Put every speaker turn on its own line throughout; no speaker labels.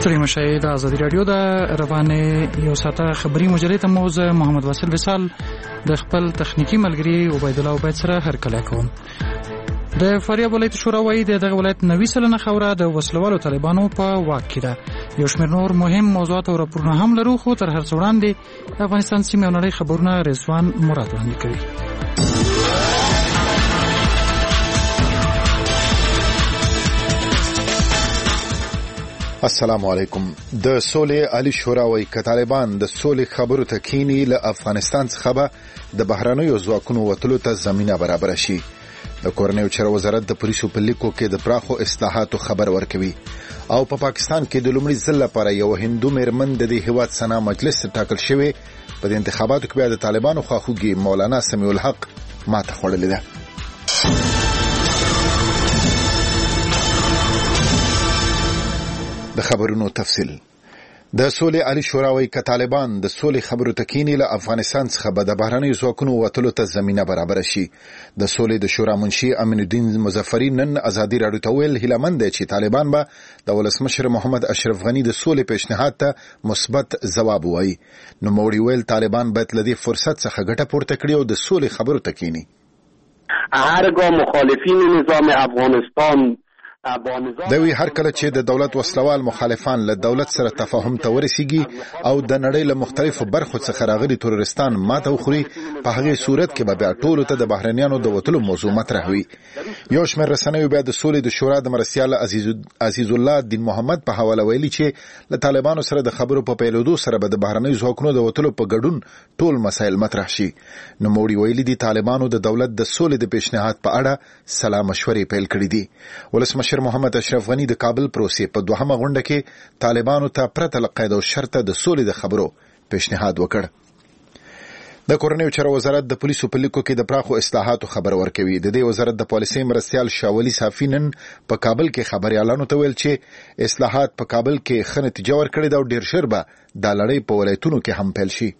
ستړي مشاهده د ازادي رادیو د روانه یو ساته خبري مجلې ته موزه محمد واسل وصال د خپل تخنیکی ملګری عبید الله عبید سره هرکله کوم. د فاریاب ولایت شورا وايي دغه ولایت 90 سلنه خوره د وسلوالو طالبانو په واک کې ده. یو شمېر نور مهم موضوعات او راپورونه هم لرو، خو تر هر څه وړاندې د افغانستان سیمې او نړۍ خبرونه رضوان مراد وړاندې کوي.
السلام علیکم. د سولې عالی شورا وايي ک طالبان د سولې خبرو ته کینی له افغانستان څخه د بهرانیو ځواکونو وټلو ته زمينه برابر شي. د کورنیو چارو وزارت د پولیسو په لیکو کې د پراخو اصلاحاتو خبر ورکوي او په پاکستان کې د لومړي ځل لپاره یو هندو میرمن د هیواد سنا مجلس ټاکل شوی. په دې انتخاباتو کې بیا د طالبانو خواخوږي مولانا سمیع الحق ماته خوړلې ده. د خبرونو تفصیل. د سولې عالی شورا وايي ک طالبان د سولې خبرو ته کینی له افغانستان څخه به د بهرانیو ځواکونو وټلو ته زمينه برابر شي. د سولې د شورا منشي امین الدین مظفری نن ازادي رادیو ته ویل هیلمند دي چې طالبان به د ولسمشر محمد اشرف غنی د سولې پیشنهاد ته مثبت ځواب وایي. نو موړي ویل طالبان باید لدی فرصت څخه ګټه پورته کړي او د سولې خبرو ته کینی.
هرگاه مخالفین نظام افغانستان
دوی هر کله چې د دولت وسلوال مخالفان له دولت سره تفاهم ته ورسیږي او د نړۍ له مختلفو برخو څخه راغلي تروریستان ماته وخوري، په هغه صورت کې به بیا ټولو ته د بهرنیانو د وټلو موضوع مطرح وي. یو شمېر رسنیو بیا د سولې د شورا د مرستیال عزیز الله دین محمد په حواله ویلي چې له طالبانو سره د خبرو په پیلودو سره به د بهرنیو ځواکونو د وټلو په ګډون ټول مسایل مطرح شي. نو موړي ویلي دي طالبانو د دولت د سولې د پیشنهاد په اړه سلا مشورې پیل کړې دي. ولسمشر محمد اشرف غنی د کابل پروسې په دوهمه غونډه کې طالبانو ته پرته له قید او شرطه د سولې د خبرو پیشنهاد وکړ. د کورنیو چارو وزارت د پولیسو په لیکو کې د پراخو اصلاحاتو خبر ورکوي. د دې وزارت د پالیسۍ مرستیال شاولي صافی نن په کابل کې خبريالانو ته ویل چې اصلاحات په کابل کې ښه نتیجه ورکړې ده او ډیر ژر به د لړۍ په ولایتونو کې هم پیل شي.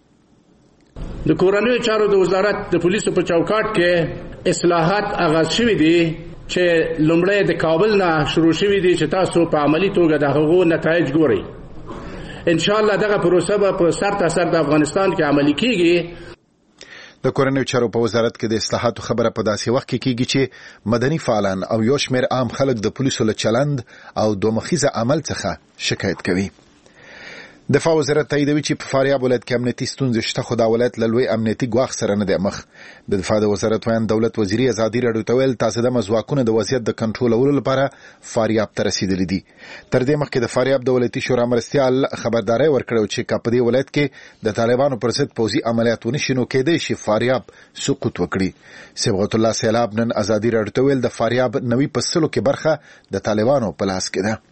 د کورنیو چارو د وزارت د پولیسو په چوکاټ کې اصلاحات آغاز شوي دي چې لومړی د کابل نه شروع شوي دي چې تاسو په عملی توګه د هغو نتایج ګورئ. ان شاء الله دغه پروسه به په سر تا سر د افغانستان کې عملی کیږي.
د کورنیو چارو په وزارت کې د اصلاحاتو خبره په داسې وخت کې کیږي چې مدني فعالان او یو شمېر عام خلک د پولیسو له چلند او دومخیزه عمل څخه شکایت کوي. دفاع وزارت تاییدوي چې په فاریاب ولایت کې امنیتي ستونزې شته، خو دا ولایت له لوی امنیتي ګواښ سره نه دی مخ. د دفاع د وزارت ویان دولت وزیري ازادي رادیو ته ویل تاسو د مزواکونو د وضعیت د کنټرولولو لپاره فاریاب ته رسیدلي دي. تر دې مخکې د فاریاب د ولایتي شورا مرستیال خبرداري ورکړه چې په دې ولایت کې د طالبانو پر ضد پوځي عملیات ونشي نو کېدای شي فاریاب سقوط وکړي. صبغت الله سیلاب نن ازادي رادیو ته ویل د فاریاب 90% کې برخه د طالبانو په لاس کې ده.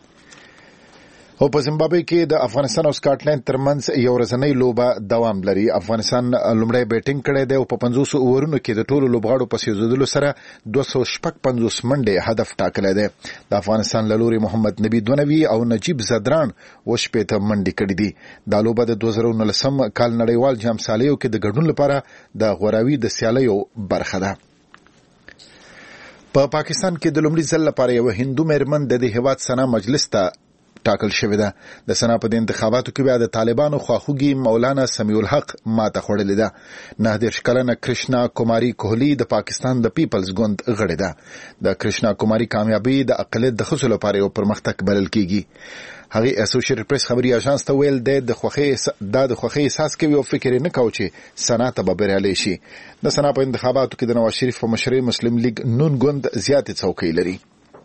او په زیمبابوې کې د افغانستان او سکاټلند ترمنځ یو ورځنۍ لوبه دوام لري. افغانستان لومړی بیټینګ کړی دی او په 50 اوورونو کې د ټولو لوبغاړو په سیزدلو سره 255 منډې هدف ټاکلی دی. د افغانستان له لوري محمد نبی دونوي او نجیب زدران وشپېته منډې کړې دي. دا لوبه د 2019 کال نړیوال جام سالیو کې د ګډون لپاره د غوراوي د سیالیو برخه ده. په پاکستان کې د لومړي ځل لپاره یو هندو میرمن د هیواد سنا مجلس ته ټاکل شوی ده. د سنا په انتخاباتو کې بیا د طالبانو خواخوږي مولانا سمیع الحق ماته خوړلې ده. 19 کلنه کرشنا کماری کوهلی د پاکستان د پیپلز ګوند غړې ده. د کرشنا کماری کامیابی د اقلیت د خصوص لپاره یو پرمختګ بلل کیږي. هغه اسوسییټډ پریس خبري اژانس ته ویل د خوخي احساس کوي او فکر نه کوي چې سنا ته به بریالي شي. د سنا په انتخاباتو کې د نواز شریف په مشرۍ مسلم لیگ نون ګوند زیاتې څوکۍ لري.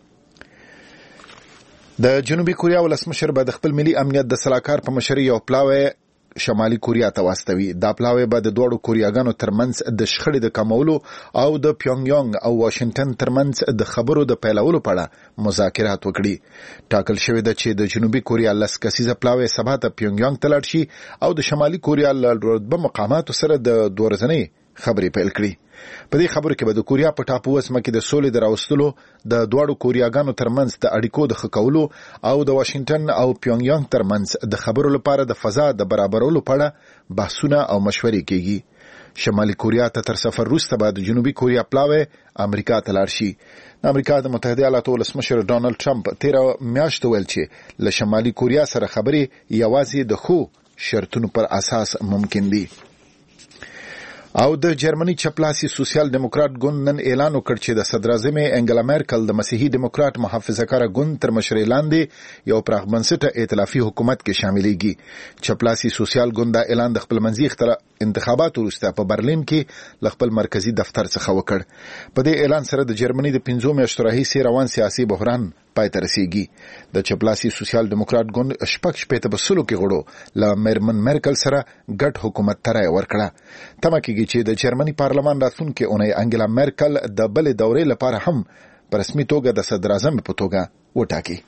د جنوبي کوریا ولسمشر به د خپل ملي امنیت د سلاکار په مشرۍ یو پلاوی شمالي کوریا ته واستوي. دا پلاوی به د دوړو کوریاګانو ترمنځ د شخړې د کمولو او د پیونګ او واشنگټن ترمنځ د خبرو د پیلولو په اړه مذاکرات وکړي. ټاکل شوی ده چې د جنوبي کوریا لس کسیزه پلاوی سبا ته پیونګ ته لاړ شي او د شمالي کوریا له رتبه مقاماتو سره د دوه ورځنۍ خبرې پیل کړي. په دې خبرو کې به د کوریا په ټاپو وسمه کې د سولې د راوستلو، د دوړو کوریاګانو ترمنځ د اړیکو د ښه کولو او د واشنگټن او پیونګ ترمنځ د خبرو لپاره د فضا د برابرولو په اړه بحثونه او مشورې کیږي. شمالي کوریا ته تر سفر وروسته به د جنوبي کوریا پلاوی امریکا ته لاړ شي. د امریکا د متحده ایالاتو ولسمشر ډانلډ ټرمپ 13 میاشتې ویل چې له شمالي کوریا سره خبرې یوازې د خو شرطونو پر اساس ممکن دي. او د جرمني چپلاسي سوسیال دیموکرات ګوند نن اعلان وکړ چې د صدر اعظم انګلا میرکل د مسیحي دیموکرات محافظه‌کاره ګوند تر مشرۍ لاندې یو پراخ بنسټه ائتلافي حکومت کې شاملېږي. چپلاسي سوسیال ګوند دا اعلان د خپل منځي انتخاباتو وروسته په برلین کې ل خپل مرکزی دفتر څخه وکړ. په دې اعلان سره د جرمني د 15 میاشتو راهیسې روان سیاسي بحران پای ته رسیږي. د چپلاسي سوسیال دیموکرات ګوند شپږ بسلو کې غړو له میرمن میرکل سره ګډ حکومت ته رای ورکړه. تمه کېږي چې د جرمني پارلمان راتلونکي اونۍ انګلا میرکل د بلې دورې لپاره هم په رسمي توګه د صدر اعظم په توګه وټاکي.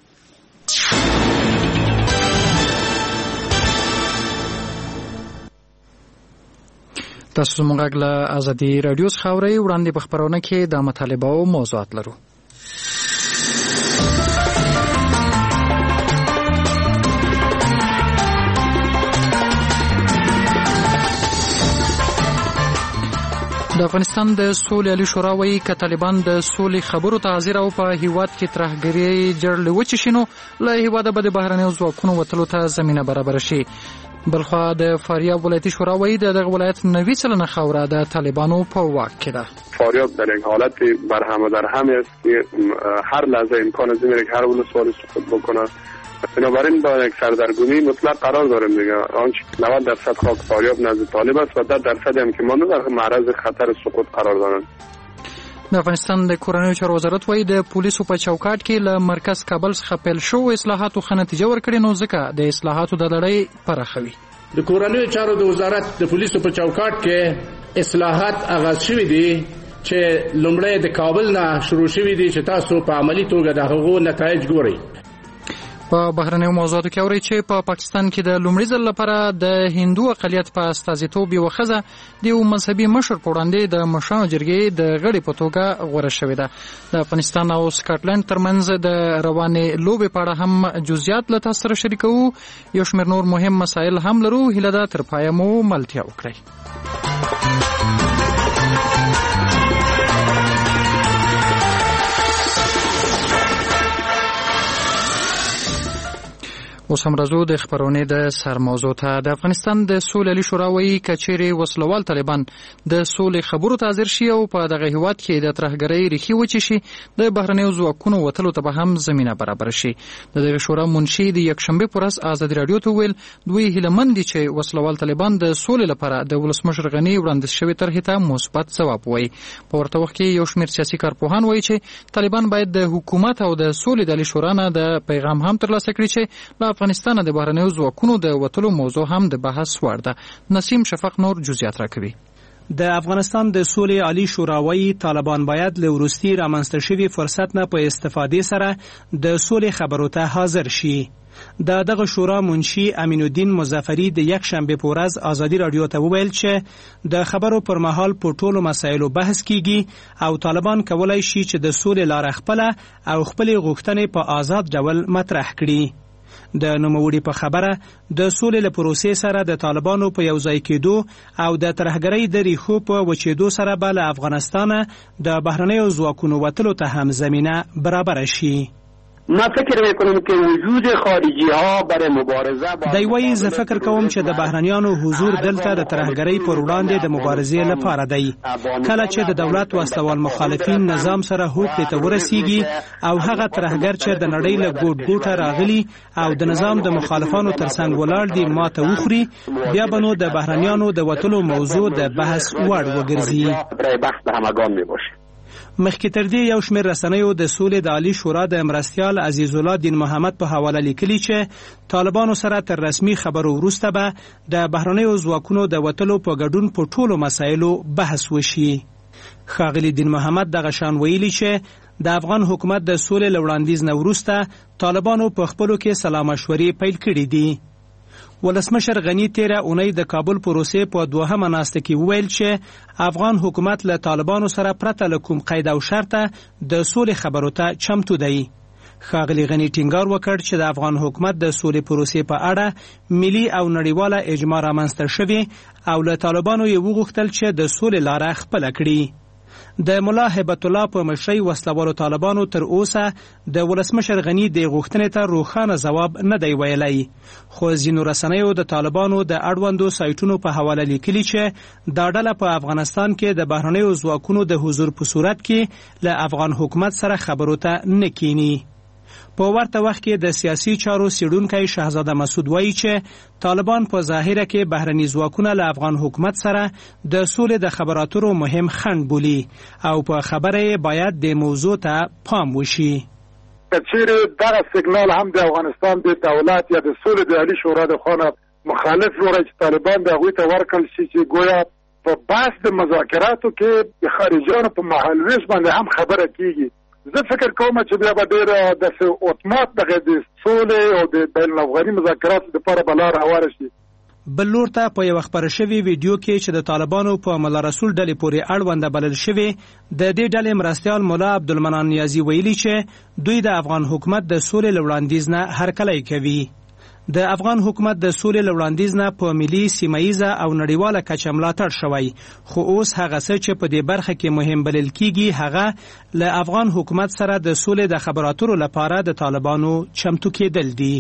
تاسو موږ له ازادي رادیو څخه اورئ. وړاندې په خبرونه کې د مطالبه او موضوعات لرو. د افغانستان د سولې عالی شورا وايي چې طالبان د سولې خبرو ته حاضر او په هیواد کې ترهګري جوړول وچشینو له هیواده به د بهرنیو ځواکونو وتلو ته زمينه برابر شي. بلخوا د فاریاب ولایتي شورا وايي دغه ولایت 90 سلنه خاوره د طالبانو په واک کې ده.
فاریاب در یک حالت برهم و درهم است که هر لحظه امکان از اینه که هر ولسوالی سقوط بکنه. بنابراین با یک سردرگمی مطلق قرار داریم دیگه. آنچه 90% خاک فاریاب نزد طالب است و 10% هم که مانده در معرض خطر سقوط قرار دارند.
د افغانستان د کورنیو چارو وزارت وايي د پولیسو په چوکاټ کې له مرکز کابل څخه پیل شو اصلاحاتو ښه نتیجه ورکړې، نو ځکه د اصلاحاتو د لړۍ پراخوي.
د کورنیو چارو د وزارت د پولیسو په چوکاټ کې اصلاحات آغاز شوي دي چې لومړی د کابل نه شروع شوي دي چې تاسو په عملی توګه د هغو نتایج ګورئ.
په بهرنیو موضوعاتو کې اوري چې په پاکستان کې د لومړي ځل لپاره د هندو اقلیت په استازیتوب یو ښځه د یو مذهبي مشر په وړاندې د مشرانو جرګې د غړي په توګه غوره شوې ده. د افغانستان او سکاټلند ترمنځ د روانې لوبې په اړه هم جزئیات له تاسو سره شریکوو. یو شمېر نور مهم مسایل هم لرو. هیله ده تر پایه مو ملتیا وکړئ. اوس هم راځو د خبرونې د سرموضوع ته. د افغانستان د سولې عالی شورا وايي که چیرې وسلوال طالبان د سولې خبرو ته حاضر شي او په دغه هیواد کې د ترهګرۍ ریښې وچې شي، د بهرنیو ځواکونو وتلو ته به هم زمینه برابر شي. د دغه شورا منشي د یکشنبې په ورځ ازادي راډیو ته ویل دوی هیلهمند دي چې وسلوال طالبان د سولې لپاره د ولسمشر غني وړاندیز شوی طرحې ته مثبت ځواب وایي. په ورته وخت کې یو شمېر سیاسي کارپوهان وایي چې طالبان باید د حکومت او د سولې د عالی شورا نه د پیغام هم ترلاسه کړي چې افغانستان د بهرنیو ځواکونو د وتلو موضوع هم د بحث وړ ده. نسیم شفق نور جزئیات راکوي.
د افغانستان د سولې عالی شورا وايي طالبان باید له وروستي رامنځته شوي فرصت نه په استفادې سره د سولې خبرو ته حاضر شي. د دغه شورا منشي امین الدین مظفری د یک شنبه په ورځ ازادي راډیو ته وویل چې د خبرو پر مهال په ټولو مسایلو بحث کیږي او طالبان کولای شي چې د سولې لار خپله او خپل غوښتنې په آزاد ډول مطرح کړي. د نوموړي په خبره د سولې له پروسې سره د طالبانو په یوځای کېدو او د ترهګرۍ د ریښو په وچېدو سره به له افغانستانه د بهرنیو ځواکونو وتلو ته هم زمینه برابر شي.
ما فکر میکنم که وجود خارجی ها برای مبارزه با
دی زه فکر کوم چې د بهرنیانو حضور دلته د ترهګرۍ پر وړاندې د مبارزې لپاره دی. کله چې د دولت وسلوال مخالفین نظام سره هوکړې ته ورسیږي او هغه ترهګر چې د نړۍ له ګوټ ګوټه راغلي او د نظام د مخالفانو ترڅنګ ولاړ دي ماته وخوري، بیا به نو د بهرنیانو د وتلو موضوع د بحث وړ وګرځي. مخکې تر دې یو شمېر رسنیو د سولې د عالی شورا د مرستیال عزیز الله دین محمد په حواله لیکلي چې طالبانو سره تر رسمي خبرو وروسته به د بهرنیو ځواکونو د وتلو په ګډون په ټولو مسایلو بحث وشي. ښاغلي دین محمد دغه شان ویلي چې د افغان حکومت د سولې له وړاندیز نه وروسته طالبانو په خپلو کې سلا مشورې پیل کړي دي. ولسمشر غنی تیره اونۍ د کابل پروسې په دوهمه ناسته کې وویل چې افغان حکومت له طالبانو سره پرته له کوم قید او شرطه د سولې خبرو ته چمتو دی. ښاغلي غني ټینګار وکړ چې د افغان حکومت د سولې پروسې په اړه ملي او نړیواله اجماع رامنځته شوې او له طالبانو یې وغوښتل چې د سولې لاره خپله کړي. د ملا هیبت الله په مشرۍ وسلوالو طالبانو تر اوسه د ولسمشر غني د غوښتنې ته روښانه ځواب نه دی ویلی، خو ځینو رسنیو د طالبانو د اړوندو سایټونو په حواله لیکلي چې دا ډله په افغانستان کې د بهرنیو ځواکونو د حضور په صورت کې له افغان حکومت سره خبرو ته نه کینی. په ورته وخت کې د سیاسي چارو څېړونکی شهزاده مسعود وایي چې طالبان په ظاهره کې بهرني ځواکونه له افغان حکومت سره د سولې د خبراتو مهم خنډ بولي او په خبره باید د موضوع ته پام وشي.
چیرې دغه سیګنال هم د افغانستان د دولت یا د سولې د عالی شورا د خانه مخالف جوړه چې طالبان د هغوی ته ورکړل شي چې گویا په بحث د مذاکراتو کې د خارجیانو په مهالویش باندې هم خبره کیږي. زه فکر کوم چې بیا به ډېر د اتومات دغه د سولې او د بین الافغاني مذاکراتو دپاره به لاره هواره شي.
بل لور ته په یوه خپره شوې ویډیو کې چې د طالبانو په ملا رسول ډلې پورې اړونده بلل شوې، د دې ډلې مرستیال ملا عبدالمنان نیازي ویلي چې دوی د افغان حکومت د سولې له وړاندیز نه هرکلی کوي. د افغان حکومت د سولې له وړاندیز نه په ملي، سیمهییزه او نړیواله کچه ملاتړ شوی، خو اوس هغه څه چې په دې برخه کې مهم بلل کیږي هغه له افغان حکومت سره د سولې د خبراتو لپاره د طالبانو چمتو کېدل دي.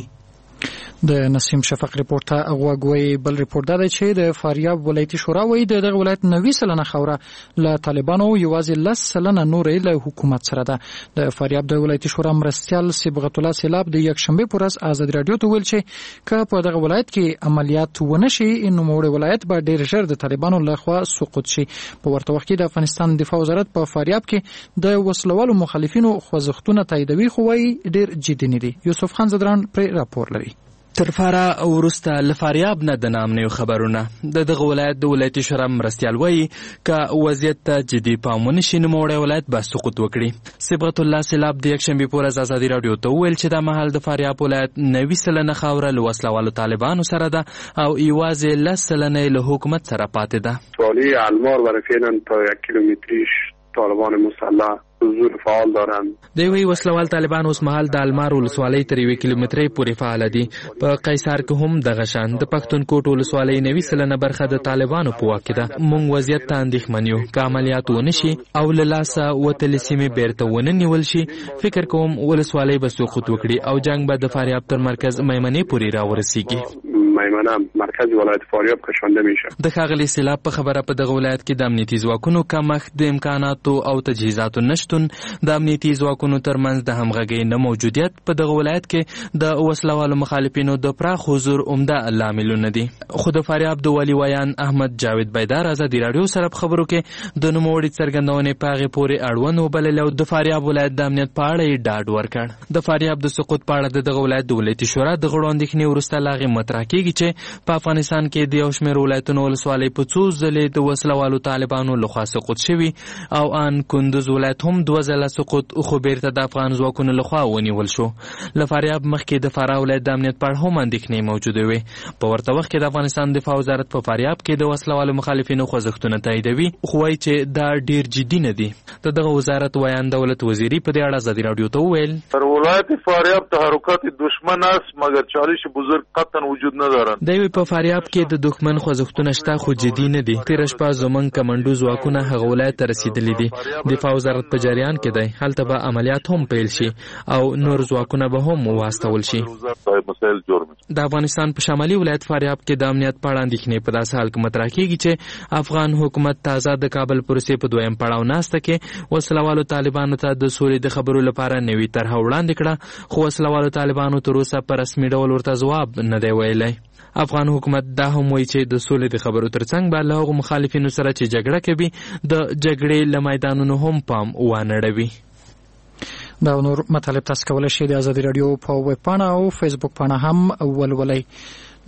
د نسیم شفق ریپورت ته غوږوي. بل ریپورت دا دی چې د فاریاب ولایتي شورا وایي د دغه ولایت 90% خوره له طالبانو یوازې 10% نورې له حکومت سره ده. د فاریاب د ولایتي شورا مرستیال صبغت الله سیلاب د یکشنبه پر ورځ آزاد رادیو ته ویل چې که په دغه ولایت کې عملیات ونه شي نو موړ ولایت به ډیر ژر د طالبانو لخوا سقوط شي. په ورته وخت کې د افغانستان دفاع وزارت په فاریاب کې د وسلوالو مخالفینو خوځښتونه تاییدوي، خو وايي ډیر جدي نه دي. یوسف خان زدران پر راپور لري.
تر فارا ورسته لفاریاب نه د نامنیو خبرونه دغه ولایت د ولایتي شورا مرستیال وایي که وضعیت ته جدي پام ونه شي نو موړی ولایت به سقوط وکړي. صبغت الله سیلاب د یکشنبې په ورځ ازادي راډیو ته وویل چې دا مهال د فاریاب ولایت 90% خاوره له وسلوالو طالبانو سره ده او یوازې 10% له حکومت سره پاتې ده.
والی المار برای فعلا تا 1 کیلومتریش طالبان مسلح حضور فعال دارند.
دوی وسلوال طالبان اوس مهال د المار ولسوالۍ تر 1 کیلومترۍ پورې فعال دي. په قیصار کې هم دغه شان د پښتونکوټ ولسوالۍ 90% برخه د طالبانو په واک کې ده. موږ وضعیت ته اندېښمن یو، که عملیات ونه شي او له لاسه وتلې سیمې بیرته ونه نیول شي فکر کوم ولسوالۍ به سقوط وکړي او جنگ به د فاریاب تر مرکز میمنې پورې راورسیږي.
میمنه مرکز ولایت فاریاب کشانده میشه.
د ښاغلي سیلاب په خبره په دغه ولایت کې د امنیتي ځواکونو کمښت، د امکاناتو او تجهیزاتو نشتون، د امنیتي ځواکونو ترمنځ د همغږۍ نه موجودیت په دغه ولایت کې د وسلوالو مخالفینو د پراخ حضور عمده لاملونه دي. خو د فاریاب د والي ویان احمد جاوید بیدار ازادي راډیو سره په خبرو کې د نوموړي څرګندونې په هغې پورې اړوند وبللې او د فاریاب ولایت د امنیت په اړه یې ډاډ ورکړ. د فاریاب د سقوط په اړه د دغه ولایت د ولایتي شورا د غړو اندېښنې وروسته له هغې مطرح کېږي چې په افغانستان کې د یو شمېر ولایتونو ولسوالۍ په څو ځلې د وسلوالو طالبانو لخوا سقوط شوي او ان کندوز ولایت هم 2 ځله سقوط خو بیرته د افغان ځواکونو لخوا ونیول شو. له فاریاب مخکې د فراه ولایت د امنیت په اړه هم اندېښنې موجودې وې. په ورته وخت کې د افغانستان دفاع وزارت په فاریاب کې د وسلوالو مخالفینو خوځښتونه تاییدوي، خو وایي چې دا ډیر جدي نه دي. د دغه وزارت ویان دولت وزیری په دې اړه ازادي راډیو ته وویل
در ولایت فاریاب تحرکات دشمن است مگر چالش بزرگ قطعا وجود ندارند.
دوی په فاریاب کې د دښمن خوځښتونه شته خو جدي نه دي. تېره شپه زموږ کمنډو ځواکونه هغه ولایت ته رسېدلي دي. دفاع وزارت په جریان کې دی، هلته به عملیات هم پیل شي او نور ځواکونه به هم واستول شي. د افغانستان په شمالي ولایت فاریاب کې د امنیت په اړه اندېښنې په داسې حال کې مطرح کېږي چې افغان حکومت تازه د کابل پروسې په 2یم پړاو ناسته کې وسلوالو طالبانو ته د سولې د خبرو لپاره نوې طرحه وړاندې کړه، خو وسلوالو طالبانو تر اوسه په رسمي ډول ورته ځواب نه دی ویلی. افغان حکومت دا هم وایي چې د سولې د خبرو ترڅنګ به له هغو مخالفینو سره چې جګړه کوي د جګړې له میدانونو هم پام وانړوي.
دا نور مطالب تاسو کولی شئ د ازادي راډیو په ویب پاڼه او فیسبوک پاڼه هم ولولئ.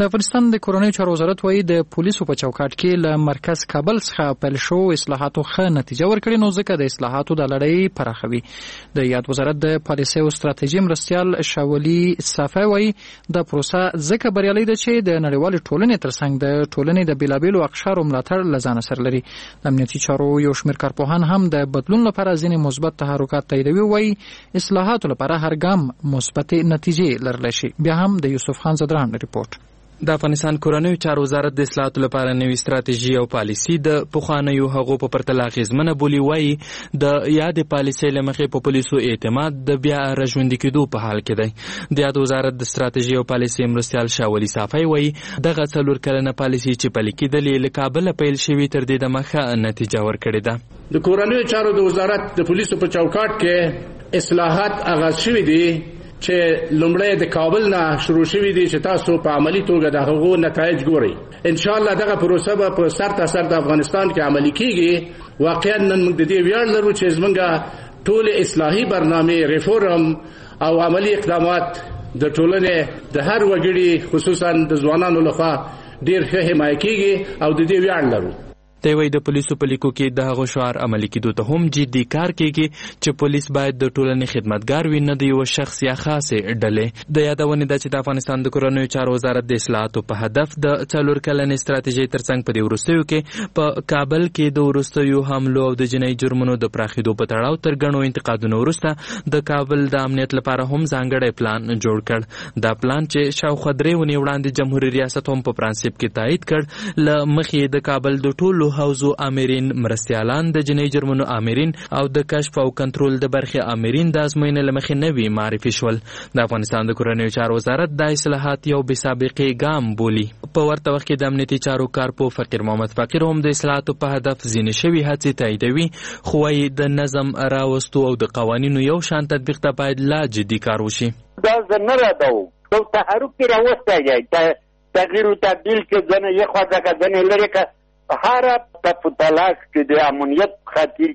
د افغانستان د کورنیو چارو وزارت وايي د پولیسو په چوکاټ کې له مرکز کابل څخه پیل شو اصلاحاتو ښه نتیجه ورکړې، نو ځکه د اصلاحاتو د لړۍ پراخوي. د یاد وزارت د پالیسۍ او ستراتیژي مرستیال شاولي صافی وايي د پروسه ځکه بریالۍ ده چې د نړیوالې ټولنې ترڅنګ د ټولنې د بیلابیلو اقشارو ملاتړ له ځانه سره لري. د امنیتي چارو یو شمېر کارپوهان هم د بدلون لپاره ځینې مثبت تحرکات تاییدوي، وايي اصلاحاتو لپاره هر ګام مثبت نتیجې لرلی شي. بیا هم د یوسف خان زدران ریپورت.
د افغانستان کورنیو چارو وزارت د اصلاحاتو لپاره نوې ستراتیژي او پالیسي د پخوانیو هغو په پرتله اغېزمنه بولي. وايي د یاد پالیسۍ له مخې په پولیسو اعتماد د بیا راژوندي کېدو په حال کې دی. د یاد وزارت د ستراتیژي او پالیسۍ مرستیال شاولي صافی وايي دغه 4 کلنه پالیسي چې پلي کېدلې له کابله پیل شوې تر دې دمه ښه نتیجه ورکړې ده.
د کورنیو چارو د وزارت د پولیسو په چوکاټ کې اصلاحات آغاز شوي دي چې لومړی د کابل نه شروع شوي دي چې تاسو په عملی توګه د هغو نتایج ګورئ. ان شاء الله دغه پروسه به په سر تا سر د افغانستان کې عملی کیږي. واقعا نن موږ د دې ویاړ لرو چې زمونږ ټول اصلاحي برنامې، ریفورم او عملی اقدامات د ټولنې د هر وګړي خصوصا د ځوانانو لخوا ډیر ښه حمایه کیږي او د دې ویاړ لرو.
دی وایي د پولیسو په لیکو کې د هغو شعار عملي کېدو ته هم جدي کار کېږي چې پولیس باید د ټولنې خدمتګار وي، نه د یوه شخص یا خاصې ډلې. د یادونې ده چې د افغانستان د کورنیو چارو وزارت د اصلاحاتو په هدف د 4 کلنې ستراتیژۍ ترڅنګ په دې وروستیو کې په کابل کې د وروستیو حملو او د جنایي جرمونو د پراخېدو په تړاو تر ګڼو انتقادونو وروسته د کابل د امنیت لپاره هم ځانګړی پلان جوړ کړ. دا پلان چې شاوخوا 3 ونې وړاندې جمهوري ریاست هم په پرانسیپ کې تایید کړ. له مخې د کابل د ټولو حوزو آمرین، مرستیالان، د جنایي جرمونو آمرین او د کشف او کنټرول د برخې آمرین د ازموینې له مخې نوي معرفي شول. د افغانستان د کورنیو چارو وزارت د اصلاحات یو بې سابقې ګام بولي. په ورته وخت کې د امنیتي چارو کارپو فقیر محمد فقیر هم د اصلاحاتو په هدف ځینې شوي هڅې تاییدوي، خو وايي د نظم راوستو او د قوانینو یو شان تطبیق ته باید لا جدي کار وشي.
دا زه نه ردوم، یو تحرک کې راوستی تغییر و تبدیل کې ځنه یې خوا ځکه ځنې لرې که هر تفضیلات کې د امنیت خاطر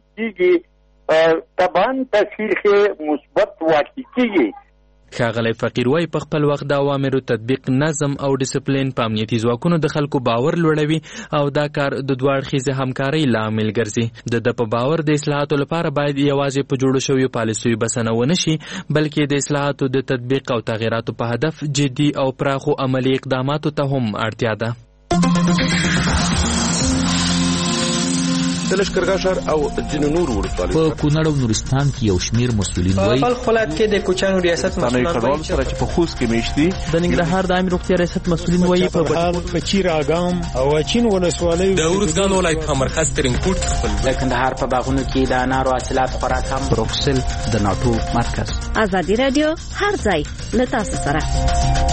کیږي طبعا تاثیر کې مثبت واقع کیږي.
ښاغلی فقیر وايي په خپل وخت د اوامرو تطبیق، نظم او ډیسپلین په امنیتي ځواکونو د خلکو باور لوړوي او دا کار د دوه اړخیزې همکارۍ لامل ګرځي. د په باور د اصلاحاتو لپاره باید یوازې په جوړو شویو پالیسیو بسنه ونه شي، بلکې د اصلاحاتو د تطبیق او تغییراتو په هدف جدي او پراخو عملی اقداماتو ته هم اړتیا ده.
د لشکرګاه ښار او ځینو نورو ولسوالیو
په کونړ او نورستان کې یو شمېر مسؤلین وایي
په بلخ ولایت کې د کوچیانو ریاست مسؤلان
وایي چې په خوست کې میشتي
د ننګرهار د عامه روغتیا ریاست مسؤلین وایي
په چیر اګام او چین ولسوالیو
د ورزګان ولایت مرکز ترینکوټ خپل
د کندهار په باغونو کې د انارو حاصلات خوراک هم
بروکسل د ناټو مرکز.
ازادي رادیو هر ځای له تاسو سره.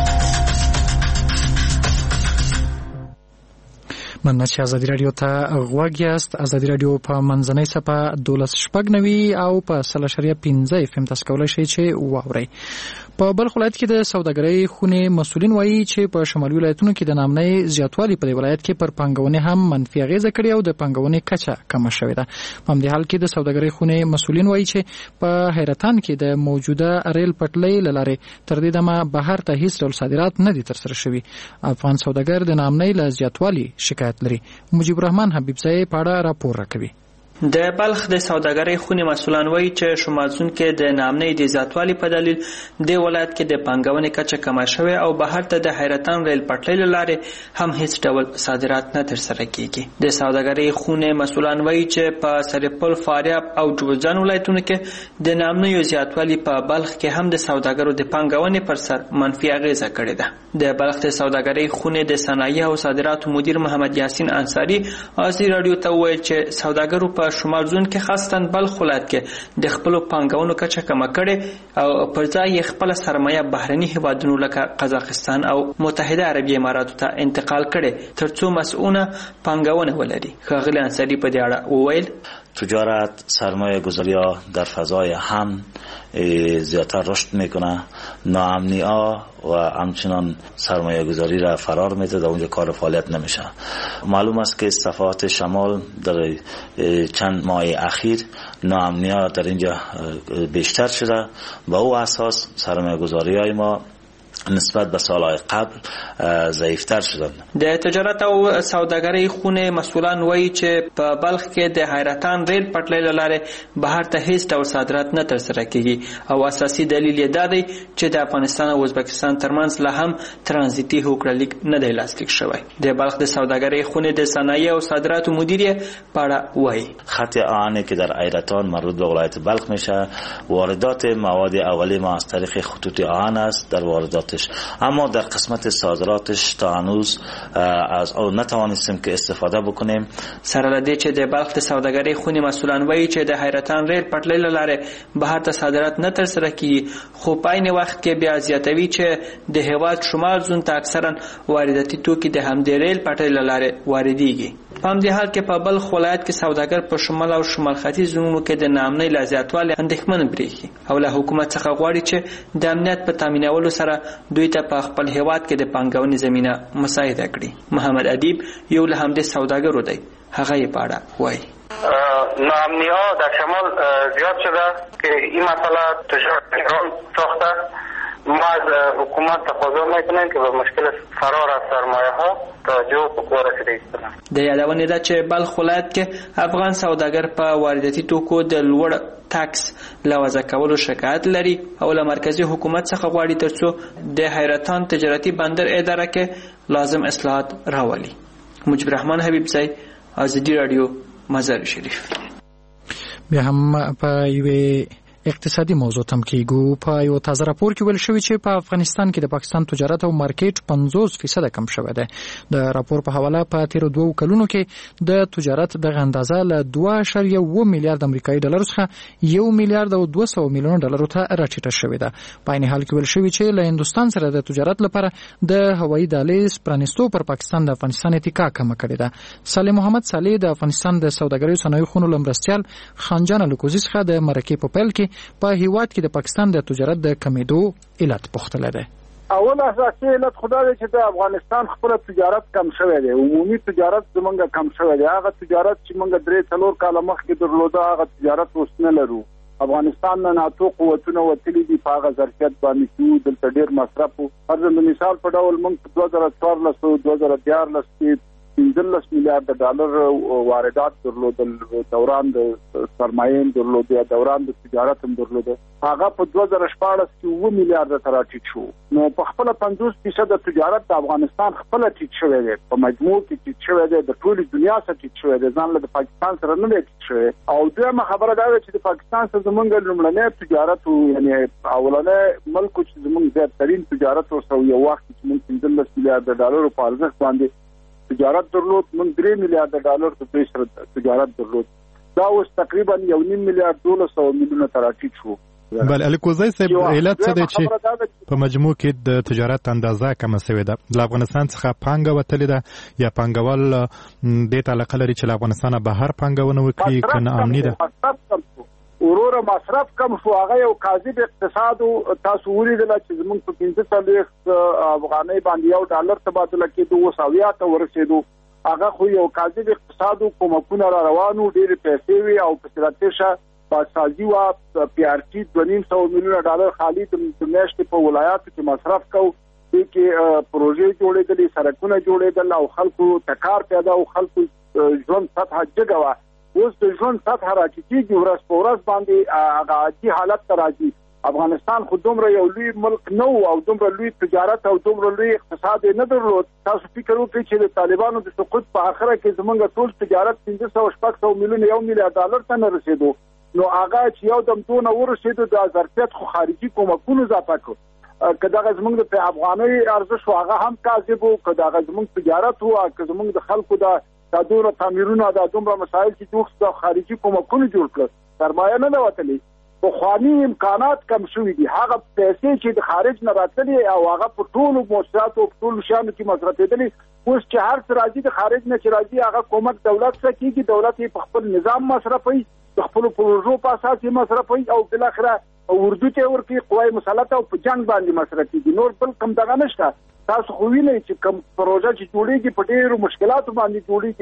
مننه چې ازادي رادیو ته غوږ یاست. ازادي رادیو په منځنۍ صفحه 12.9 او په 3.15 FM تاسو کولی شئ چې واورئ. په بلخ ولایت کې د سوداګرۍ خونې مسؤلین وایي چې په شمالي ولایتونو کې د نامنۍ زیاتوالی په ولایت کې پر پانګونې هم منفي اغیزه کړې او د پانګونې کچه کمه شوې ده. په همدې حال کې د سوداګرۍ خونې مسؤلین وایي چې په حیرتان کې د موجوده ریل پټلۍ له لارې تر دې دمه بهر ته هیڅ ډول صادرات نه دي ترسره شوي. افغان سوداګر د نامنۍ له زیاتوالي شکایت لري. مجيب الرحمن حبیبزی په اړه راپور راکوي.
د بلخ د سوداګرۍ خونې مسؤلان وایي چې شمالزون کې د نامنۍ د زیاتوالي په دلیل د ولایت کې د پانګونې کچه کمه شوې او بهر ته د حیرتان ریل پټلۍ له لارې هم هیڅ ډول صادرات نه ترسره کیږي. د سوداګرۍ خونې مسؤلان وایي چې په سرپل، فاریاب او جوزجان ولایتونو کې د نامنۍ زیاتوالي په بلخ کې هم د سوداګرو د پانګونې پر سر منفي اغیزه کړې ده. د بلخ د سوداګرۍ خونې د صنایع او صادراتو مدیر محمد یاسین انصاری ازادي رادیو ته وویل چې سوداګرو په شمال زون کې خاصتاً بلخ ولایت کې د خپل پانګونو کچه کمه کړي او پر ځای خپل سرمایه بهرني هیوادونو لکه قزاقستان او متحده عربی اماراتو ته انتقال کړي ترڅو مسئوله پانګونه ولري. ښاغلی انصاری په دې اړه وویل
تجارت، سرمایه گذاری ها در فضای هم زیادتر رشد میکنه، ناامنی ها و همچنان سرمایه گذاری را فرار میده، در اونجا کار فعالیت نمیشه. معلوم است که صفحات شمال در چند ماه اخیر ناامنی ها در اینجا بیشتر شده، با او اساس سرمایه گذاری های ما نسبت به سالهای قبل ضعیفتر شدن.
د تجارت او سوداګرۍ خونه مسئولان وایي چې په بلخ کې د حیرتان ریل پټلۍ لاره بهر ته هیڅ ډول صادرات نه ترسره کیږي او اساسي دلیل یې دا دی چې د افغانستان او ازبکستان ترمنځ لا هم ترانزیتي هوکړلیک نه دی لاسلیک شوی. د بلخ د سوداګرۍ خونه د صنایع او صادراتو مدیر په اړه وایي
خط آهنی که در حیرتان مربوط به ولایت بلخ میشه، واردات مواد اولیه ما از طریق خطوط آهن است در وارداتش، اما در قسمت صادراتش تا هنوز از اون نتوانستیم که استفاده بکنیم.
سره له دې چې د بلخ د سوداګرۍ خونې مسؤلان وایي چې د حیرتان ریل پټلۍ له لارې بهر ته صادرات نه ترسره کیږي، خو په عین وخت کې بیا زیاتوي چې د هیواد شمال زون ته اکثرا وارداتي توکي د همدې ریل پټلۍ له لارې واردېږي. په همدې حال کې په بلخ ولایت کې سوداګر په شمال او شمال ختیځ زونونو کې د ناامنۍ له زیاتوالي اندېښمن برېښي او له حکومت څخه غواړي چې د امنیت په تامینولو سره دوی ته په خپل هیواد کې د پانګونې زمینه مساعده کړي. محمد ادیب یو له همدې سوداګرو دی، هغه یې په اړه وایي
ناامنی ها در شمال زیاد شده که این مسئله تجارت ایران ساخته. ما از حکومت تقاضا میکنیم که به مشکل فرار از سرمایه ها توجه په کور رسیدگی کنه.
د یادونه ده چې بلخ ولایت کې افغان سوداګر په وارداتي توکو د لوړ ټاکس لوازه کولو شکایت لري او له مرکزی حکومت څخه غواړي ترڅو د حیرتان تجارتي بندر اداره کې لازم اصلاحات راولي. مجيب الرحمن حبیبزی، ازادي رادیو، مزار شریف.
بیا هم په یوه اقتصادي موضوع تم کېږو. په یو تازه راپور کې ویل شوی چې په افغانستان کې د پاکستان تجارت او مارکیټ 50% کم شوی دی. د راپور په حواله په تیر 2 کلونو کې د تجارت د اندازه له 2.1 میلیارډ امریکایي ډالر څخه 1 میلیارډ او 200 میلیون ډالر ته راټیټه شوې ده. په عین حال کې ویل شوی چې له هندستان سره د تجارت لپاره د هوایي دهلیز پرانیستو پر پاکستان د افغانستان اتکا کم کړې ده. صالح محمد صالح د افغانستان د سوداګریو صنایعو خونو لمرستیال خانجان الکوزی څخه د مرکې په پیل کې په هیواد کې د پاکستان د تجارت د کمیدو علت پوښتنه ده.
اول اساسي علت خدای دی چې د افغانستان خپل تجارت کم شوی دی. عمومي تجارت زمونږ کم شوی دی. هغه تجارت چې موږ 3-4 کال مخکې درلوده هغه تجارت اوس نه لرو. افغانستان نه ناتو قوتونه وتلي دي په هغه ظرفیت باندې چې دلته ډیر مصرف وو. فرض مثال په ډول موږ 2014 کې 15 میلیارډ ډالر واردات درلودل، دوران د سرمایې درلود یا دوران د تجارت هم درلود. هغه په 2014 کې 2 میلیارډ ته راټیټ شو. نو په خپل 50% د تجارت د افغانستان خپل ټیټ شوی دی. په مجموع کې ټیټ شوی دی، د ټولي دنیا سره ټیټ شوی دی، ځان له پاکستان سره نه ټیټ شوی. او دویمه خبره دا ده چې د پاکستان سره زمونږ لومړنی تجارت یعنی اولنی ملک چې زمونږ زیاترین تجارت وسو یو وخت چې موږ 15 میلیارډ ډالر په ارزښت باندې تجارت درلود، من 3 میلیارډ ډالر د دوی سره تجارت درلود. دا اوس تقریبا 1.5 میلیارډ 200 میلیونه ته راټیټ شو.
بل الکوزی صاحب علت څه دی چې په مجموع کې د تجارت اندازه کم شوې ده؟ د افغانستان څخه پانګه وتلې ده یا پانګوال دې ته علاقه لري چې له افغانستانه بهر پانګونه وکړي که ناامني ده؟
وروره مصرف کم شو. هغه یو کاذب اقتصاد تاسو ولیدل چې زمونږ په 15 افغانۍ باندې یو ډالر تبادله کېدو اوس 70 ته ورسېدو. هغه خو یو کاذب اقتصاد کومکونه را روانو، ډېرې پیسې وي او په سراتشه بازسازي وا پی آر ټي 2.5 میلیونه ډالر خالي د میاشتې په ولایاتو کې مصرف کو. دې کې پروژې جوړېدلې، سړکونه جوړېدل او خلکو تکار پیدا او خلکو ژوند سطح جګه وه. اوس د ژوند سطح راټیټېږي، ورځ په ورځ باندې هغه عادي حالت ته راځي. افغانستان خو دومره یو لوی ملک نه و او دومره لوی تجارت او دومره لوی اقتصاد نه درلود. تاسو فکر وکړئ چې د طالبانو د سقوط په اخره کې زمونږ ټول تجارت 500 میلیون 1 میلیارډ ډالر ته نه رسېدو. نو هغه چې یو دم دونه ورسېدو د ظرفیت خو خارجي کومکونو اضافه کړو. که دغه زمونږ د افغانۍ ارزښت هغه هم کاذب و، که دغه زمونږ تجارت و، که زمونږ د خلکو دا دومره تعمیرونه دا دومره مسایل چې جوړ د خارجي کومکونو جوړ کړل، سرمایه نه ده وتلې. پخواني امکانات کم شوي دي. هغه پیسې چې د خارج نه راتلې او هغه په ټولو مؤسساتو په ټولو شیانو کې مصرفېدلې، اوس چې هر څه راځي د خارج نه چې راځي هغه کومک دولت سره کېږي. دولت یې په خپل نظام مصرفوي، د خپلو پروژو په اساس یې مصرفوي او بالاخره اردو ته ورکوي، قوای مسلطه او په جنګ باندې مصرف کېږي. نور بل کوم دغه نشته. تاسو خو وینئ چې کوم پروژه چې جوړېږي په ډېرو مشکلاتو باندې جوړېږي.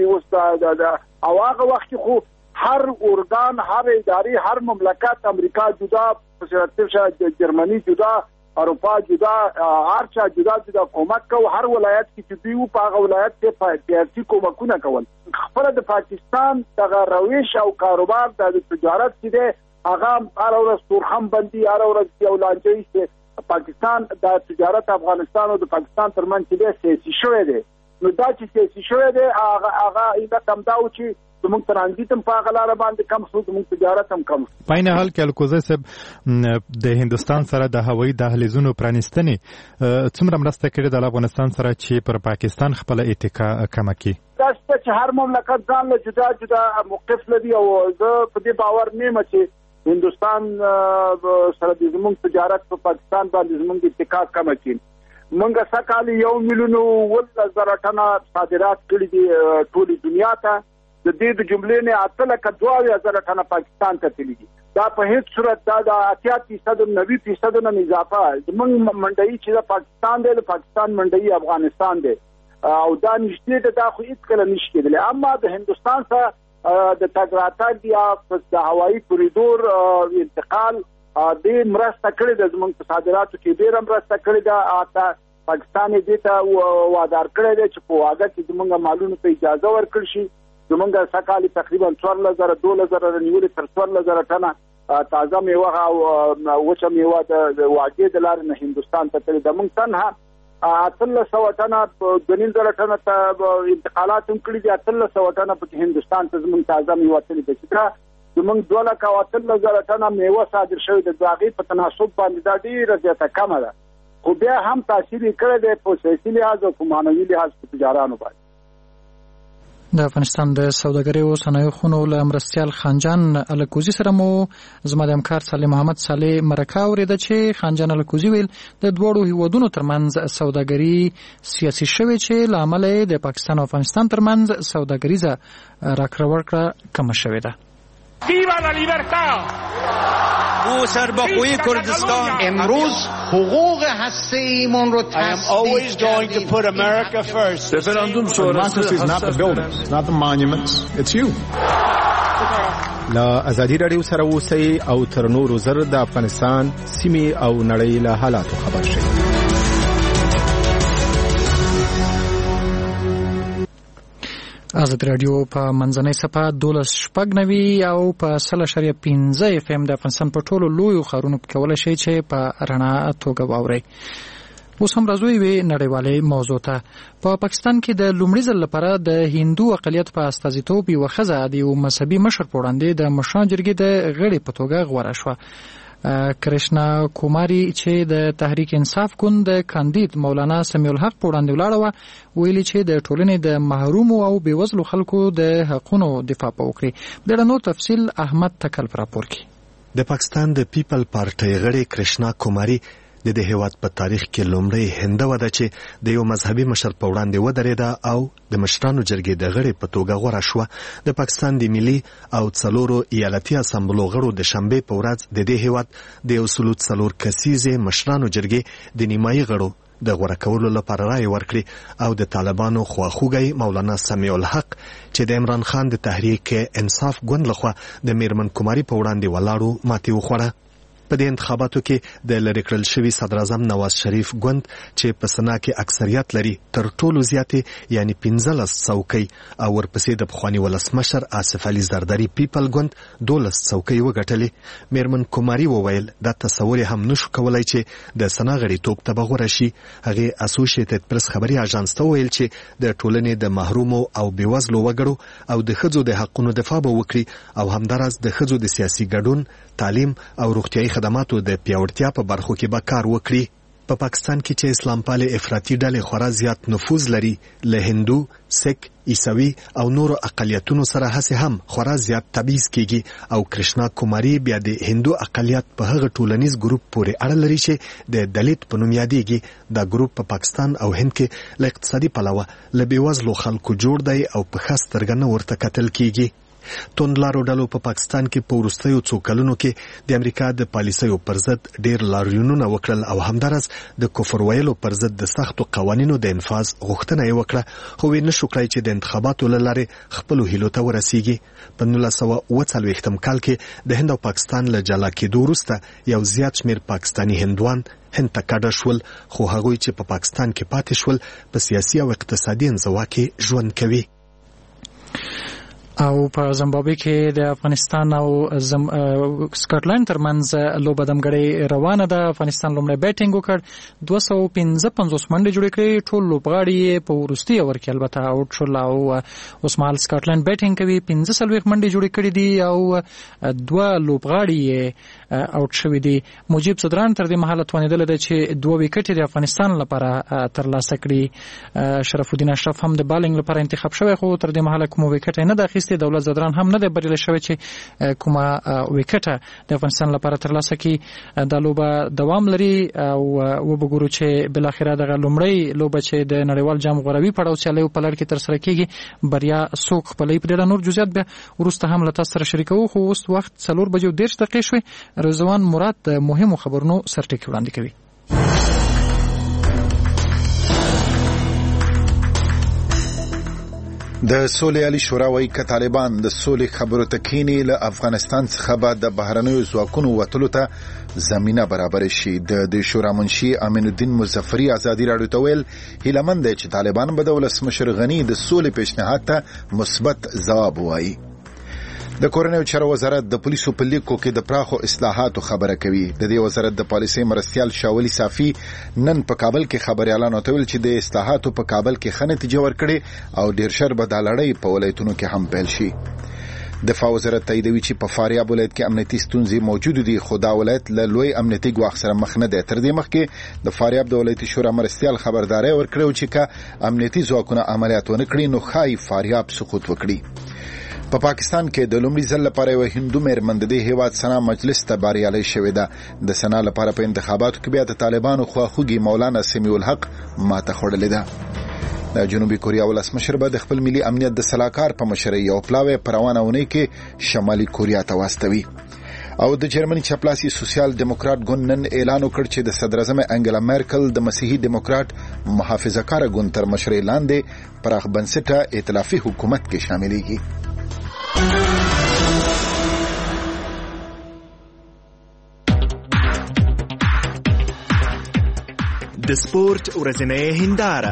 اوس او هغه وخت کې خو هر ارګان، هر ادارې، هر مملکت، امریکا جدا، جرمني جدا اروپا جدا ارچا جدا کومک کو هر ولایت کې چې دوی په هغه ولایت کې سیاسي کومکونه کول خپل د پاکستان دغه رویش او کاروبار د تجارت کې ده هغه هر ورځ تورخم بندي هر ورځ یو لانجه چې پاکستان د تجارت افغانستان او د پاکستان ترمنځ چې سیاسي شوی دی نو دا چې سیاسي شوی دی هغه ایله کم دا و چې زموږ ترانزیت هم په هغه لاره باندې کم شو زموږ تجارت هم کم شو
په این حال کې الکوزی صاحب د هندوستان سره د هوایي دهلیزونو پرانیستنې څومره مرسته کړې ده افغانستان سره چې پر پاکستان خپل اتکا کمه کړي
دا چې هر مملکت ځان له جدا موقف لري او زه په دې باور نه یم چې هندوستان سره د زموږ تجارت په پاکستان باندې زموږ اتکا کمه کړي موږ سکهال 1 ملیون 1000 ټنه صادرات کړي دي ټولې دنیا ته د دې د جملې نه 8,22,000 ټنه پاکستان ته تللی دي دا په هیڅ صورت دا د 80% 90% نه اضافه زموږ منډي چې د پاکستان دی د پاکستان منډي افغانستان دی او دا نشته دا خو هیڅ کله نشته کېدل اما د هندوستان سره د تګراتګ یا د هوایي کوریډور انتقال د مرسته کړې د زموږ صادراتو کې ډېر مرسته کړې ده پاکستان دې ته وادار کړی دی چې په واده کې زموږ مالونو ته اجازه ورکړي شي زموږ سکهال تقریبا 14,000 نیولې تر 14,000 ټنه تازه میوه او وچه میوه د واده د لارې نه هندوستان ته تللی ده موږ تنها 300 ټنه 2,000 ټنه ته انتقالات هم کړي دي 300 ټنه په هندوستان ته زموږ تازه میوه تللی ده چې زموږ 2,000 ټنه میوه صادر شوی د هغې په تناسب باندې دا ډېره زیاته کمه ده خو بیا هم تاثیر کړی دی په سیاسي لحاظ او په معنوي لحاظ په تجارانو باندې
د افغانستان د سوداګرۍ او صنایعو خونو له مرستیال خانجان الکوزي سره مو زما د همکار صالح محمد صالح مرکه اورېده چې خانجان الکوزي ویل د دوړو هیوادونو ترمنځ سوداګري سیاسي شوې چې له امله د پاکستان او افغانستان ترمنځ سوداګریزه راکړه ورکړه کمه شوې ده
ویوا لا لیبرتا او سربخوی کردستان
امروز حقوق هسته‌ایمون رو تصدیق کردیم.
Referendum democracy is not the buildings, it's not the monuments, it's you.
لا ازادي رادیو سره اوسئ او تر نورو زر د افغانستان سیمې او نړۍ له حالاتو خبر شئ.
آزاد رادیو په منځنۍ صفحه 12.90 او په 100.15 اف ام د افغانستان په ټولو لویو ښارونو کې کولای شئ چې په رڼا توګه واورئ. اوس هم راځو یوې نړیوالې موضوع ته. په پاکستان کې د لومړي ځل لپاره د هندو اقلیت په استازیتوب یوه ښځه د یو مذهبي مشر په وړاندې د مشرانو جرګې د غړې په توګه غوره شوه. کرشنا کوماری چې د تحریک انصاف ګوند د کاندید مولانا سمیع الحق په وړاندې ولاړه وه ویلي چې د ټولنې د محرومو او بېوزلو خلکو د حقونو دفاع به وکړي. د نور تفصیل احمد تکل په راپور کې.
د پاکستان د پیپل پارټۍ غړې کرشنا کوماری د دې هیواد په تاریخ کې لومړی هنده وه چې د یو مذهبي مشر په وړاندې ودرېده او د مشرانو جرګې د غړې په توګه غوره شوه. د پاکستان د ملي او 4 ایالتي اسامبلو غړو د شنبې په ورځ د دې هیواد د 104 کسیزې مشرانو جرګې د نیمایي غړو د غوره کولو لپاره رایې ورکړې او د طالبانو خواخوږی مولانا سمیع الحق چې د عمران خان د تحریک انصاف ګوند لخوا د میرمن کوماری په وړاندې ولاړو ماتې وخوړه. په دې انتخاباتو کې د لری کړل شوی صدر اعظم نواز شریف ګوند چې په سنا کې اکثریت لري تر ټولو زیاتې یعنی 15 څوکۍ او ورپسې د پخوانی ولسمشر آصف علي زرداری پیپل ګوند 12 څوکۍ وګټلې. میرمن کوماری وویل دا تصور هم نشو کولای چې د سنا غړیتوب ته بغوره شي. هغه اسوسییټډ پریس خبري اژانس ته ویل چې د ټولنې د محرومو او بیوزلو وګړو او د ښځو د حقونو دفاع به وکړي او همدارس د ښځو د سیاسي ګډون تعلیم او روغتیايي خدماتو د پیاوړتیا په برخو کې به کار وکړي. په پاکستان کې چې اسلام پالې افراطي ډلې خورا زیات نفوذ لري له هندو، سک، عیسوي او نورو اقلیتونو سره هڅې هم خورا زیات تبعیض کیږي او کرشنا کوماری بیا د هندو اقلیت په هغه ټولنیز ګروپ پورې اړه لري چې د دلیت په نوم یادېږي. دا ګروپ په پاکستان او هند کې له اقتصادي پلوه له بېوزلو خلکو جوړ دی او په ښه سترګه نه ورته کتل کیږي. توندلارو ډلو په پاکستان کې په وروستیو څو کلونو کې د امریکا د پالیسیو پر ضد ډېر لاریونونه وکړل او همدارس د کفر ویلو پر ضد د سختو قوانینو د انفاذ غوښتنه یې وکړه، خو ویې نشو کړای چې د انتخاباتو له لارې خپلو هیلو ته ورسیږي. په 1940 کال کې د هند او پاکستان له جلا کېدو وروسته یو زیات شمېر پاکستاني هندوان هند ته کډه شول، خو هغوی چې په پاکستان کې پاتې شول په سیاسي او اقتصادي انزوا کې ژوند کوي.
او په زیمبابوې کې د افغانستان او سکاټلند ترمنځ لوبه دمګړې روانه ده. افغانستان لومړی بیټینګ وکړ، 255 منډې جوړې کړې، ټول لوبغاړي په وروستي اوور کې البته آوټ شول او اوس مهال سکاټلند بیټینګ کوي. 45 منډې جوړې کړې دي او 2 لوبغاړي آوټ شوي دي. مجيب صدران تر دې مهاله توانېدلی دی چې 2 وکټې د افغانستان لپاره ترلاسه کړي. شرف الدین اشرف هم د بالینګ لپاره انتخاب شوی، خو تر دې مهاله کوم وکټ نه د دولت زدران هم نه دی بریالی شوی چې کومه وکټه د افغانستان لپاره ترلاسه کړي. دا لوبه دوام لري او وبګورو چې بلاخره دغه لومړی لوبه چې د نړیوال جام غوروي پړاو سیالیو په لړ کې ترسره کیږي بریا څوک خپلوي. په ډېر نور جزئیات به وروسته هم له تاسو سره شریکوو، خو اوس وخت 4:30 شوی. رضوان مراد د مهمو خبرونو سرټکی وړاندې کوي.
د سولې عالی شورا وايي چې طالبان د سولې خبرو ته کینی له افغانستان څخه بعد د بهرنیو ځواکونو وټلو ته زمينه برابر شي. د شورا منشي امین الدین مظفری ازادي راډیو ته ویل هیلمن دی چې طالبان به د ولسمشر غنی د سولې پیشنهاد ته مثبت ځواب وایي. د کورنیو چارو وزارت د پولیسو په لیکو کې د پراخو اصلاحاتو خبره کوي. د دې وزارت د پالیسي مرستیال شاولی صافي نن په کابل کې خبريالانو ته ویل چې د اصلاحاتو په کابل کې ښه نتیجه ورکړي او ډیر شر به د لړۍ په ولایتونو کې هم پیل شي. دفاع وزارت تاییدوي چې په فاریاب ولایت کې امنیتي ستونزې موجود دي، خو دا ولایت له لوی امنیتي ګواښ سره مخ نه دی. تر دې مخکې د فاریاب د ولایتي شورا مرستیال خبرداري ورکړو چې که امنیتي ځواکونه عملیات ونه کړي نو ښایي فاریاب سقوط وکړي. په پاکستان کې د لومړي ځل لپاره یو هندو مېرمن د دې هیواد سنا مجلس ته بریالۍ شوې ده. د سنا لپاره په انتخاباتو کې بیا د طالبانو خواخوږي مولانا سمیع الحق ماته خوړلې ده. د جنوبي کوریا ولسمشر به د خپل ملي امنیت د سلاکار په مشرۍ یو پلاوی په روانه اونۍ کې شمالي کوریا ته واستوي. او د جرمني چپلاسي سوسیال دیموکرات ګوند نن اعلان وکړ چې د صدر اعظم انګلا مارکل د مسیحي دیموکرات محافظه‌کار ګوند تر مشرۍ لاندې پراخ بنسټه ائتلافي حکومت کې شاملېږي.
د سپورت ورځنۍ هنداره.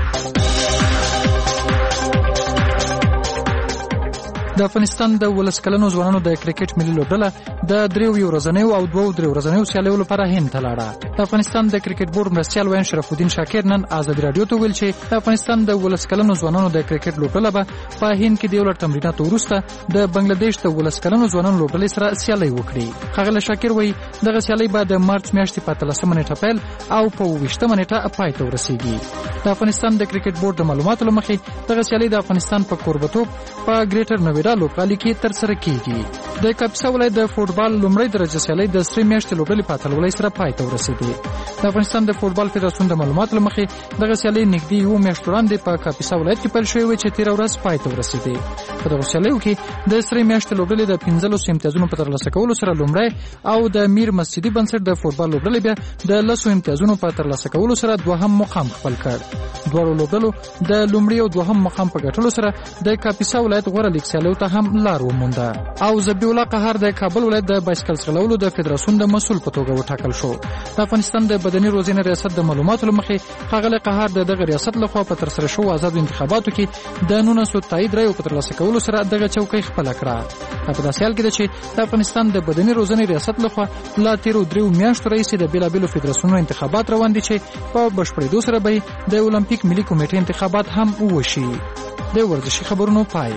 د افغانستان د ولسکلنو ځوانانو د کرکټ ملي لوبډله د 3 ورځنیو او 2 ورځنیو سیالیو لپاره هند ته لاړه. د افغانستان د کرکټ بورډ مرستیال وین شرف الدین شاکر نن آزادي رادیو ته ویل چې د افغانستان د ولسکلنو ځوانانو د کرکټ لوبډله به په هند کې د ولر تمریناتو وروسته د بنگلاديش د ولسکلنو ځوانانو لوبډلې سره سیالي وکړي. خغل شاکر وایي دغه سیالي به د مارچ میاشتې په 13 نیټه پیل او په 20 نیټه پای ته ورسیږي. د افغانستان د کرکټ بورډ د معلوماتو لمخې دغه سیالي د افغانستان په کوربتوب په ګریټر نویډا لوبغالي کې ترسره کیږي. د کاپیسا ولایت د فوټبال لومړی درجه سیالي د 3 میاشتې لوبډلې په اتلولۍ سره پای ته ورسېدې. د افغانستان د فوټبال فدراسیون د معلوماتو لمخې دغه سیالي نږدې 1 میاشت وړاندې په کاپیسا ولایت کې پیل شوې و چې 13 ورځ پای ته ورسېدې. په دغه سیالیو کې د 3 میاشتې لوبډلې د 15 امتیازونو په ترلاسه کولو سره لومړی او د میر مسجدي بنسټ د فوټبال لوبډلې بیا د 10 امتیازونو په ترلاسه کولو سره دوهم مقام خپل کړ. دواړو لوبډلو د لومړي او دوهم مقام په ګټلو سره د کاپیسا ولایت غوړه لیګ سیالیو ته هم لار ومونده. او زبی الله قهر د کابل ولایت د بایسکل ځغلولو د فدراسیون د مسؤل په توګه وټاکل شو. د افغانستان د بدني روزنې ریاست د معلوماتو لمخې هغه قهر دغه ریاست لخوا په ترسره شو آزاد انتخاباتو کې د 900 تایید رایو په ترلاسه کولو سره دغه چوکۍ خپل کړه. په داسې حال کې چې د افغانستان د بدني روزنې ریاست لخوا لا 13 میاشتو راهیسې د بیلابیلو فدراسیونونو انتخابات روان دي چې په بشپړېدو سره به د اولمپیک ملي کمیټې انتخابات هم وشي. د ورزشي خبرونو پای.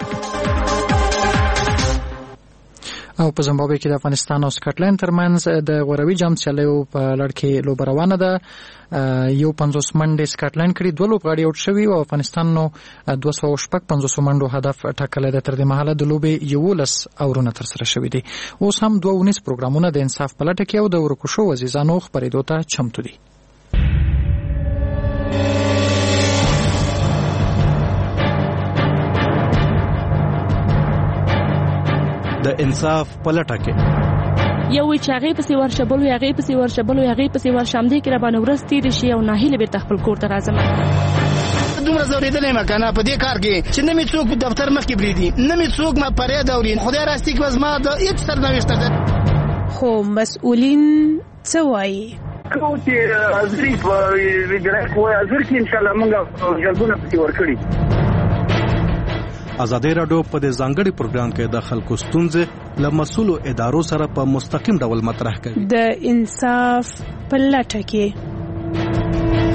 او په زیمبابوې کې د افغانستان او سکاټلند ترمنځ د غوروي جام سیالیو په لړ کې لوبه روانه ده. 50 منډې سکاټلند کړي، 2 لوبغاړي اوټ شوي او افغانستان نو 250 منډو هدف ټاکلی دی. تر دې مهاله د لوبې 11 اورونه ترسره شوي دي. اوس هم 2 پروګرامونه د انصاف په لټه کې او د ورکو شوو عزیزانو خپرېدو ته چمتو دي.
د انصاف په لټه کې
یو وی چې هغې پسې ورشه بل وی هغې پسې ورشه بل وی هغې پسې ورشه همدې کې راباندې ورځ تېرې شي او ناهیلې بېرته خپل کور ته راځم
دومره زورېدلی یم که نه په دې کار کې چې نه مې څوک دفتر مخکې پرېږدي نه مې څوک ما فریاد اوري خدای راستي کې به زما د هېڅ سرنوشته ده
خو مسؤلین څه وایي
کوم چې حاضري په ویډرک وایي حاضر کې انشاءالله موږ جلبونه پسې ورکړي
ازادي راډیو په دې ځانګړي پروګرام کې د خلکو ستونزې له مسؤلو ادارو سره په مستقیم ډول مطرح کوي
د انصاف په لټه کې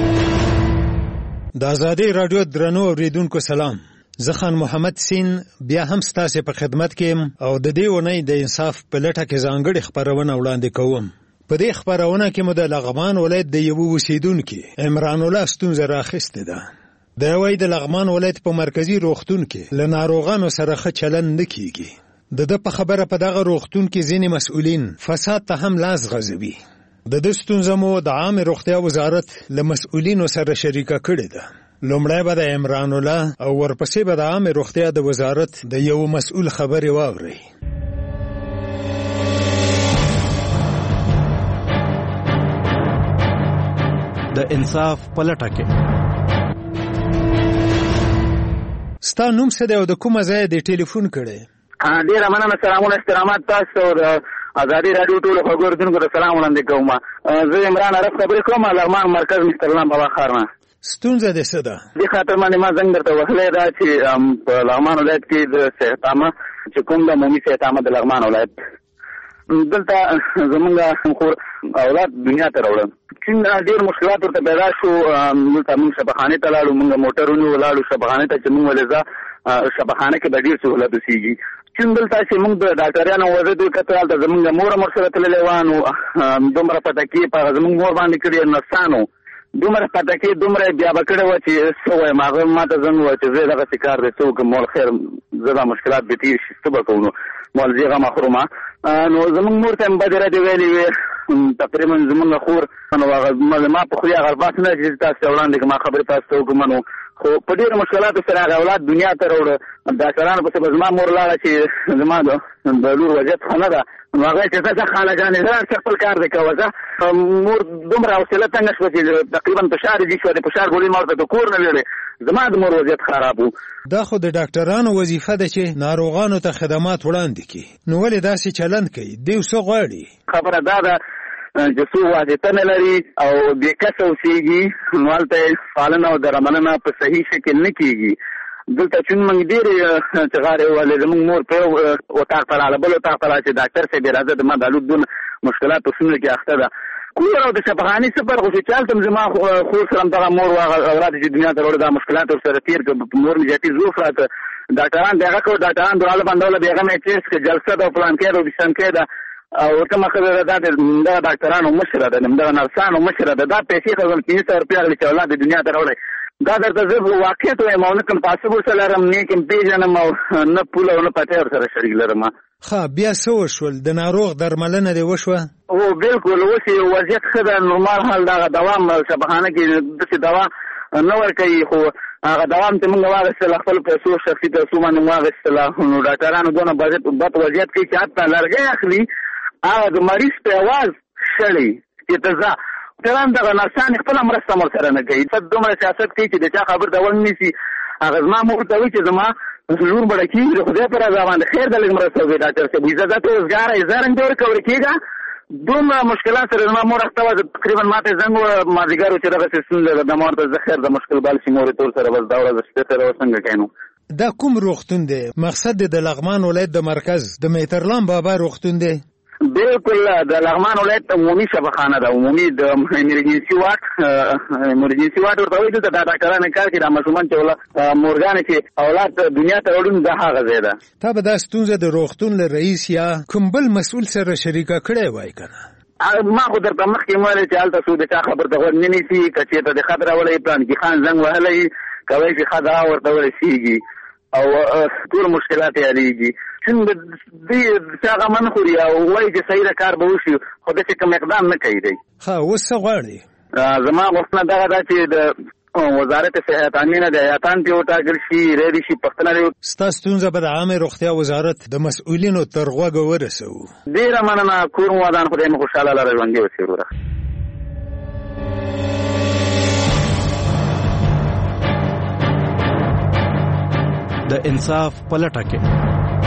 د ازادي راډیو درنو اوریدونکو سلام. زه خان محمد سین بیا هم ستاسو په خدمت کې او د دې ونې د انصاف په لټه کې ځانګړي خبرونه وړاندې کوم. په دې خبرونه کې مو د لغمان ولایت د یو اوسیدونکو عمران الله ستونزه راخسته ده. د وای د لغمان ولایت په مرکزی روغتون کې له ناروغانو سره ښه چلند نه کیږي. د په خبره په دغه روغتون کې ځینې مسؤلین فساد ته هم لاس غځوي. د ستونزه مو د عامه روغتیا وزارت له مسؤلینو سره شریکه کړې ده. لومړی به د عمران الله او ورپسې به د عامه روغتیا د وزارت د یو مسؤل خبرې واوري.
د انصاف په لټه کې
ستا نوم څه دی او د کومه ځای د ټلیفون کړی؟
ډېره مننه. سلامونه احترامات تاسو د ازادي راډیو ټولو خبرونکو ته سلام وړاندې کوم. زه عمران عرف خبرې کوم لغمان مرکز مستر الله بابا خار نه.
ستونزه دې څه ده؟
دې خاطر باندې ما زنګ درته وهلی دا چې په لغمان ولایت کې د صحتامه چې کوم د عمومي صحتامه د لغمان ولایت دلته زمونږ خور اولاد دنیا ته راوړل. ډېر مشکلات ورته پیدا شو. دلته موږ شبخانې ته لاړو، موږ موټرونو ولاړو شبخانې ته چې موږ ولې ځه شبخانه کې به ډېر سهولت اوسېږي. چې دلته چې موږ د ډاکټریانو وضعیت وکتل هلته زمونږ مور هم ورسره تللی وه نو دومره پتکې په زمونږ مور باندې کړي نرسانو دومره پتکې دومره بیا به کړې وه چې څه وایم هغه ما ته زنګ وویل چې زه دغسې کار دی څه وکړم مول خیر زه دا مشکلات به تېر شي څه به کوو نو مول زه غم اخرومه نو زمونږ مور ته هم بدې ردې ویلې وې تقریبا زمونږ خور نو هغه ما په خولي هغه الفاظ نه چې تاسو ته وړاندې کړم ما خبرې تاسو ته وکړم نو خو په ډېرو مشکلاتو سره هغه اولاد دنیا ته راوړه. ډاکټرانو پسې به زما مور لاړه چې زما د لور وضعیت ښه نه ده نو هغه چې ځه خاله جانې ځه خپل کار دی کوه ځه. مور دومره حوصله تنګه شوه چې تقریبا فشار یې دي شوه د فشار ګولۍ ما ورته د کور نه ویلې زما د مور وضعیت خراب و.
دا خو د ډاکټرانو وظیفه ده چې ناروغانو ته خدمات وړاندې کړي نو ولې داسې چلند کوي؟ دوی څه غواړي؟
خبره دا ده چې څو واسطه نه لري او بې کسه اوسېږي نو هلته پالنه او درملنه په صحیح شکل نه کېږي. دلته چون موږ ډېرې چغارې ووهلې زموږ مور په یو اتاق ته راغله بل اتاق ته راغله چې ډاکټر صاحب یې راځه زما د الوت دونه مشکلات په ستونزو کې اخته ده. کور او د شفاخانې څه فرق و چې هلته هم زما خور سره هم دغه مور اولاد چې دنیا ته راوړه دا مشکلات ورسره تېر کړه. مور مې زیاتي زوف راته ډاکټران د هغه کړو ډاکټران دراله بندوله بېغمه یې ټېسټ کړه جلسه ده او پلانکۍ ده او بسنکۍ ده او کومه خبره ده دغه ډاکټرانو مشره ده دغه نرسانو مشره ده دا پیسې خو 500 روپۍ اخلي چې اولاد د دنیا ته راوړی. دا درته زه واقعیت وایم او نه کوم تعصب ورسره لرم نه کوم پېژنم او نه پول او نه پټی ورسره شریک لرم.
ښه بیا څه وشول؟ د ناروغ درملنه دې وشوه؟
هو بلکل اوس یې وضعیت ښه ده نورمال حال دغه دوام شبخانه کې داسې دوا نه ورکوي خو هغه دوام چې موږ واخیستل خپل پیسو شخصي پیسو باندې مو واخیستله نو ډاکټرانو دونه بد وضعیت کوي چې حتی لرګی اخلي هغه د مریض په اواز شړي چې ته ځه. ډاکټران دغه نرسان خپله مرسته هم ورسره نه کوي. دومره سیاست کوي چې د چا خبر ته ونیسي. هغه زما مور ته وایي چې زما لور بړه کېږي د خدای په رضا باندې خیر د لږ مرسته وکړي ډاکټر صاحب وایي زه ته روزګاره یې زه رنګ ورکولی کېږه. دومره مشکلات سره زما مور اخته وه تقریبا ما ته زنګ وویل مازدیګر و چې دغسې ستونزه ده د ما ورته زه خیر د مشکل بال شي مور یې ټول سره بس دا ورځ شپې سره به څنګه کوې نو.
دا کوم روغتون دی؟ مقصد د لغمان ولایت د مرکز د مهترلام بابا روغتون دی؟
بالکل د لغمان ولایت عمومي شفاخانه ده عمومي د ایمرجنسي واټ ورته وایي. دلته دا ډاکټران کار کوي دا ماشومان چې مورګانې چې اولاد دنیا ته راوړي دا هغه ځای ده.
تا به دا ستونزه د روغتون له رئیس یا کوم بل مسؤل سره شریکه کړې وای که نه؟
ما خو درته مخکې هم ویلی چې هلته څوک د چا خبر ته غوږ نه نیسي که چېرته د خط راوړی پلانکي خان زنګ وهلی کوی چې ښه دغه ورته ورسېږي او ټول مشکلات یې حلېږي. چون دوی چا غم نه خوري او وایي چې صحیح ده کار به وشي خو داسې کوم اقدام نه کوي دی.
ښه اوس څه غواړې؟
زما غوښتنه دغه ده چې د
وزارت صحت امینه د ایاتان په وټاکل شي ریډي شي پښتنه
ستاسو ستونزه به د عامه روغتیا وزارت د مسؤلینو تر غوږه ورسو.
ډیره مننه کور مو ودان خدای مو خوشاله لاره ژوند دی وسیروره.
د انصاف پلټه کې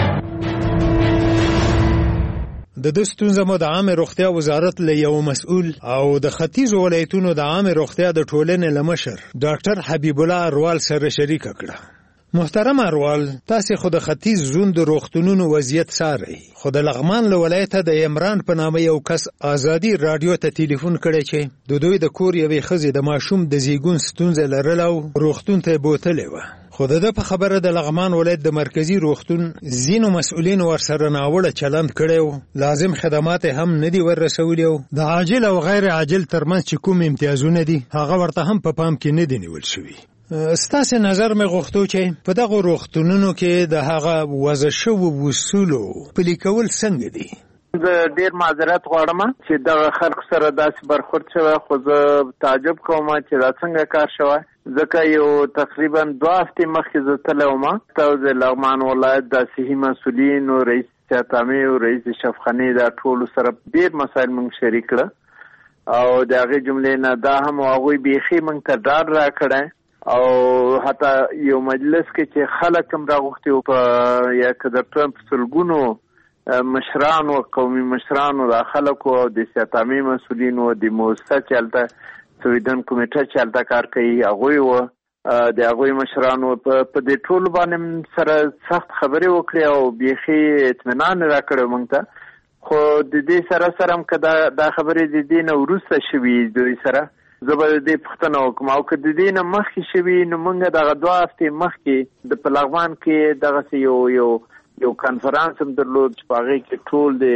د ستونزه مو د عامه روغتیا وزارت له یو مسؤل او د ختیځ ولایتونو د عامه روغتیا د ټولنې لمشر ډاکټر حبیب الله اروال سره شریک کړه. محترم اروال، تاسو خو د ختیځ زون د روغتونونو وضعیت څارئ، خو د لغمان له ولایته د عمران په نامه یو کس ازادي رادیو ته ټلیفون کړی چې د دوی د کور یوې ښځې د ماشوم د زیږون ستونزه لرله او روغتون ته یې بوتلې وه. خو د په خبره د لغمان ولایت د مرکزی روغتون ځینو مسؤلینو ورسره ناوړه چلند کړی و، لازم خدمات هم نه دي ورسولي او د عاجل او غیر عاجل ترمنځ چې کوم امتیازونه دي هغه ورته هم په پام کې نه دي نیول شوي. ستاسو نظر مې غوښتو چې په دغه روغتونونو کې د هغه وضع شوو اصولو پلي کول څنګه دي؟
زه ډیر معذرت غواړم چې دغه خلک سره داسې برخورد شوی، خو زه تعجب کوم چې دا څنګه کار شوی، ځکه یو تقریبا 2 هفتې مخکې زه تللی وم د لغمان ولایت د صحي مسؤلین او رئیس صحتامې او رئیس شفخانې دا ټولو سره ډیر مسایل موږ شریک کړه او د هغې جملې نه دا هم هغوی بیخي موږ ته ډاډ راکړی او حتی یو مجلس کې چې خلک هم راغوښتي وو په یا که د ټرمپ سلګونو مشرانو قومي مشرانو دا خلکو او د صحتامې مسؤلینو د موسسه چې هلته سویډن کمیټه چې هلته کار کوي هغوی وو د هغوی مشرانو په دې ټولو باندې سره سخت خبرې وکړې او بیخي اطمینان راکړی موږ ته. خو د دې سره سره هم که دا خبرې د دې نه وروسته شوي دوی سره زه به د دې پوښتنه وکړم او که د دې نه مخکې شوي نو موږ دغه 2 هفتې مخکې د په لغمان کې دغسې یو کنفرانس هم درلود چې په هغې کې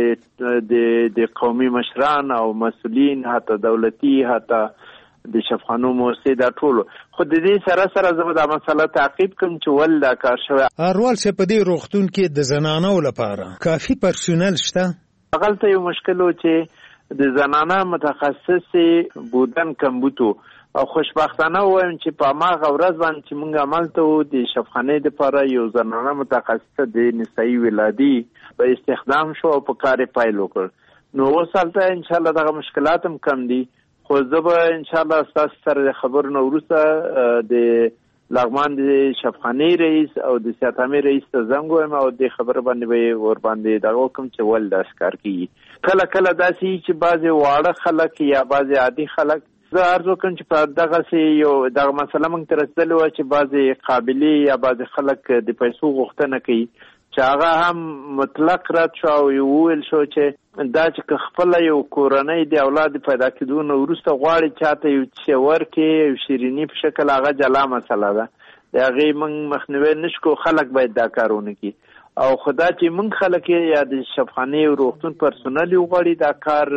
ټول د قومي مشران او مسؤلین حتی دولتي حتی د شفخانو مؤسسې دا ټولو، خو د دې سره سره زه به دا مسله تعقیب کړم چې ولې دا کار شوی.
اروال صاحب، په دې روغتون کې د زنانو لپاره کافي پرسونل شته؟
هغلته یو مشکل و چې د زنانه متخصص بودن کمبوتو او خوشبختانه وایم چې په هماغه ورځ باندې چې موږ عملته وو د شفخانې دپاره یو زنانه متخصصه د نسایي ولادي په استخدام شو او په کار یې پیل وکړ. نو اوس هلته انشاءالله دغه مشکلات هم کم دي، خو زه به انشاءالله ستاسو سره د خبرو نه وروسته د لغمان د شفخانې رئیس او د صحتامې رئیس ته زنګ ووایم او دې خبره باندې به یې ورباندې دغه وکړم چې ولې داسې کار کېږي. کله کله داسې وي چې بعضې واړه خلک یا بعضې عادي خلک، زه عرض وکړم چې په دغسې یو دغه مسله موږ ته رسېدلې وه چې بعضې قابلې یا بعضې خلک د پیسو غوښتنه کوي چې هغه هم مطلق رد شو او وویل شو چې دا چې که خپله یو کورنۍ د اولاد پیدا کېدو نه وروسته غواړي چاته یو څه ورکړي یو شیریني په شکل، هغه جلا مسله ده، د هغې موږ مخنیوی نه شو کوو، خلک باید دا کار ونه کړي. او خدا چې موږ خلک یا د شفخانې او روغتون پرسونل وغواړي دا کار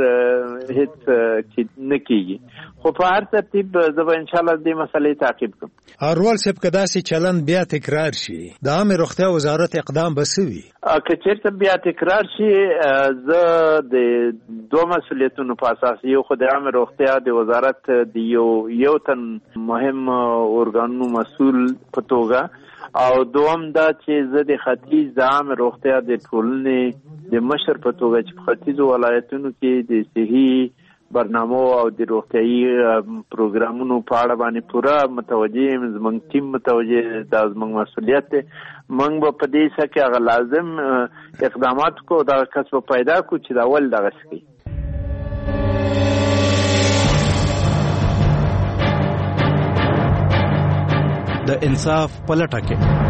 هیڅ نه کېږي. خو په هر ترتیب زه به انشاءالله دې مسلې تعقیب کړم.
اروال صاحب، که داسې چلند بیا تکرار شي د عامې روغتیا وزارت اقدام به څه وي؟
که چېرته بیا تکرار شي زه د 2 مسؤلیتونو په اساس، یو خو د عامې روغتیا د وزارت د یو تن مهم ارګانونو مسؤل په توګه، او دوم دا چې زه د ختیځ د عامې روغتیا د ټولنې د مشر په توګه چې په ختیځو ولایتونو کې د صحي برنامو او د روغتیایي پروګرامونو په اړه باندې پوره متوجه یم، زموږ ټیم متوجه، دا زموږ مسؤلیت دی. موږ به په دې څه کې هغه لازم اقدامات کو دغه کس به پیدا کړو چې دا ول دغسې کوي.
د انصاف پلټه کې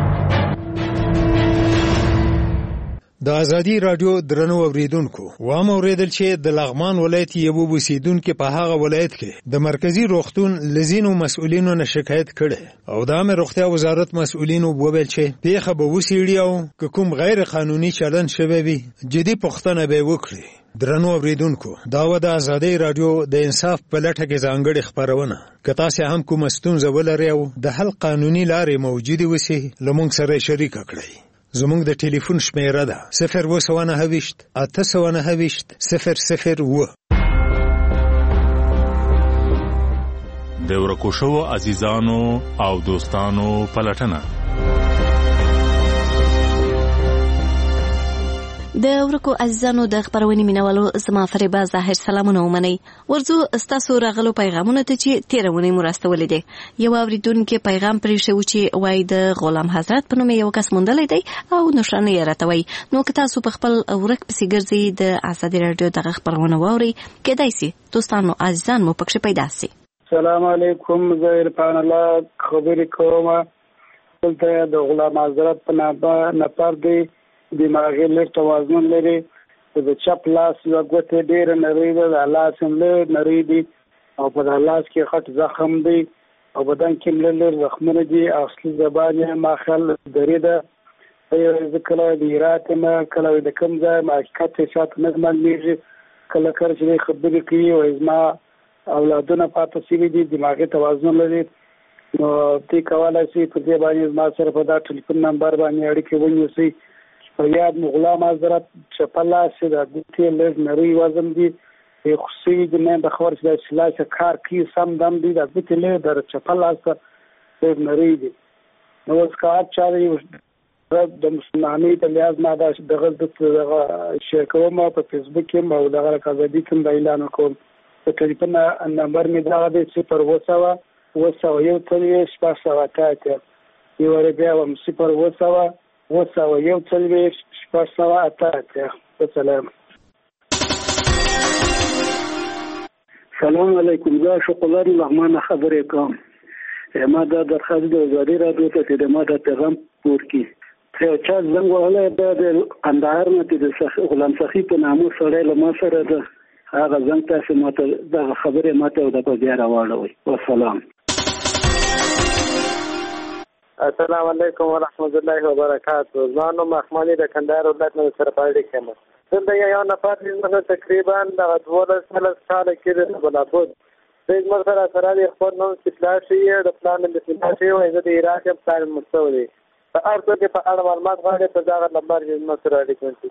د ازادي رادیو درنو اوریدونکو، وام اوریدل چې د لغمان ولایت یو اوسیدونکو په هغه ولایت کې د مرکزی روغتون لزینو مسؤلینو نه شکایت کړي او د عامه روغتیا وزارت مسؤلینو وویل چې پیښه به وسیړي او کوم غیر قانوني چلند شوی وي جدي پوښتنه به وکړي. درنو اوریدونکو، دا و د ازادي رادیو د انصاف په لټه کې ځانګړې خبرونه. که تاسو هم کوم ستونزه ولرئ او د حل قانوني لارې موجوده وسی، لمونږ سره شریک کړئ. زمونږ د ټلیفون شمیره ده 029 829 002.
د ورکو شوو عزیزانو او دوستانو پلټنه.
د ورکو عزیزانو د خبرونې مینوالو زما فریبه ظاهر سلامونه ومنئ. ورځو ستاسو راغلو پیغامونه ته چې تیرونې مو راستولې دي. یو اوریدونکي پیغام پرې شو چې وای د غلام حضرت په نوم یو کس موندلی دی او نشانه یې راته. نو که تاسو په خپل ورک پسې ګرځئ د ازادي راډیو دغه خبرونه واورئ، کېدای سي دوستانو عزیزان مو پکښې پیدا سي.
السلام علیکم، زه عرفان الله خبرې کوم. دلته د غلام حضرت په نفر دی، دماغي لږ توازن لري، د چپ لاس یوه ګوتې ډېره نرۍ ده، د لاس هم لږ نرۍ دي او په د لاس کې غټ زخم دی او بدن کې لږ زخمونه دي. اصلي زبان یې ما خیال درې ده. زه کله د هرات یم، کله د کوم ځای حقیقت یې چاته نه معلومېږي. کله کله چې خبرې کوي وایي زما اولادونه پاتې شوي دي، دماغي توازن لري. نو تی کولی شي په دې باندې زما سره په دا ټلیفون نمبر باندې اړیکې ونیسئ. په یاد مو غلام حضرت چپه لاس د ګوتې لږ نرۍ وزن دي، خصوصي د نه د خبر چې د سلاس کار کوي سم دم دي، د ګوتې لږ د چپه لاس لږ نرۍ دي. نو اوس که هر چا د مسلمانۍ په لحاظ ما دغه شیر کوم په فیسبوک کې او دغه ازادي کې دا اعلان کوم. د ټلیفون نمبر مې دغه دی 0 یو بیا هم 0 سلام.
سلام علیکم، زه شکولار الرحمن خبرې کوم. ما دا درخواست د ازادي راډیو ته چې ما دا پیغام پور کی چا زنګ وهلی دا د قندهار نه چې د غلام سخي په نامه سړی له ما سره ده، هغه زنګ تاسې ماته دغه خبرې ماته د په بیا راواړوئ. والسلام.
السلام علیکم ورحمت الله وبرکاته. زما نوم احمدی د کندهار ولایت نه سره پاتې کېم. دلته یو نفر زموږ تقریبا د 12 کاله کې د بلابود زموږ سره د خپل نوم سپلاشي د پلان د سپلاشي او د عراق په پلان مستوي په ارته کې په اړه معلومات غواړي په دا نمبر کې زموږ سره اړیکه ونیسئ.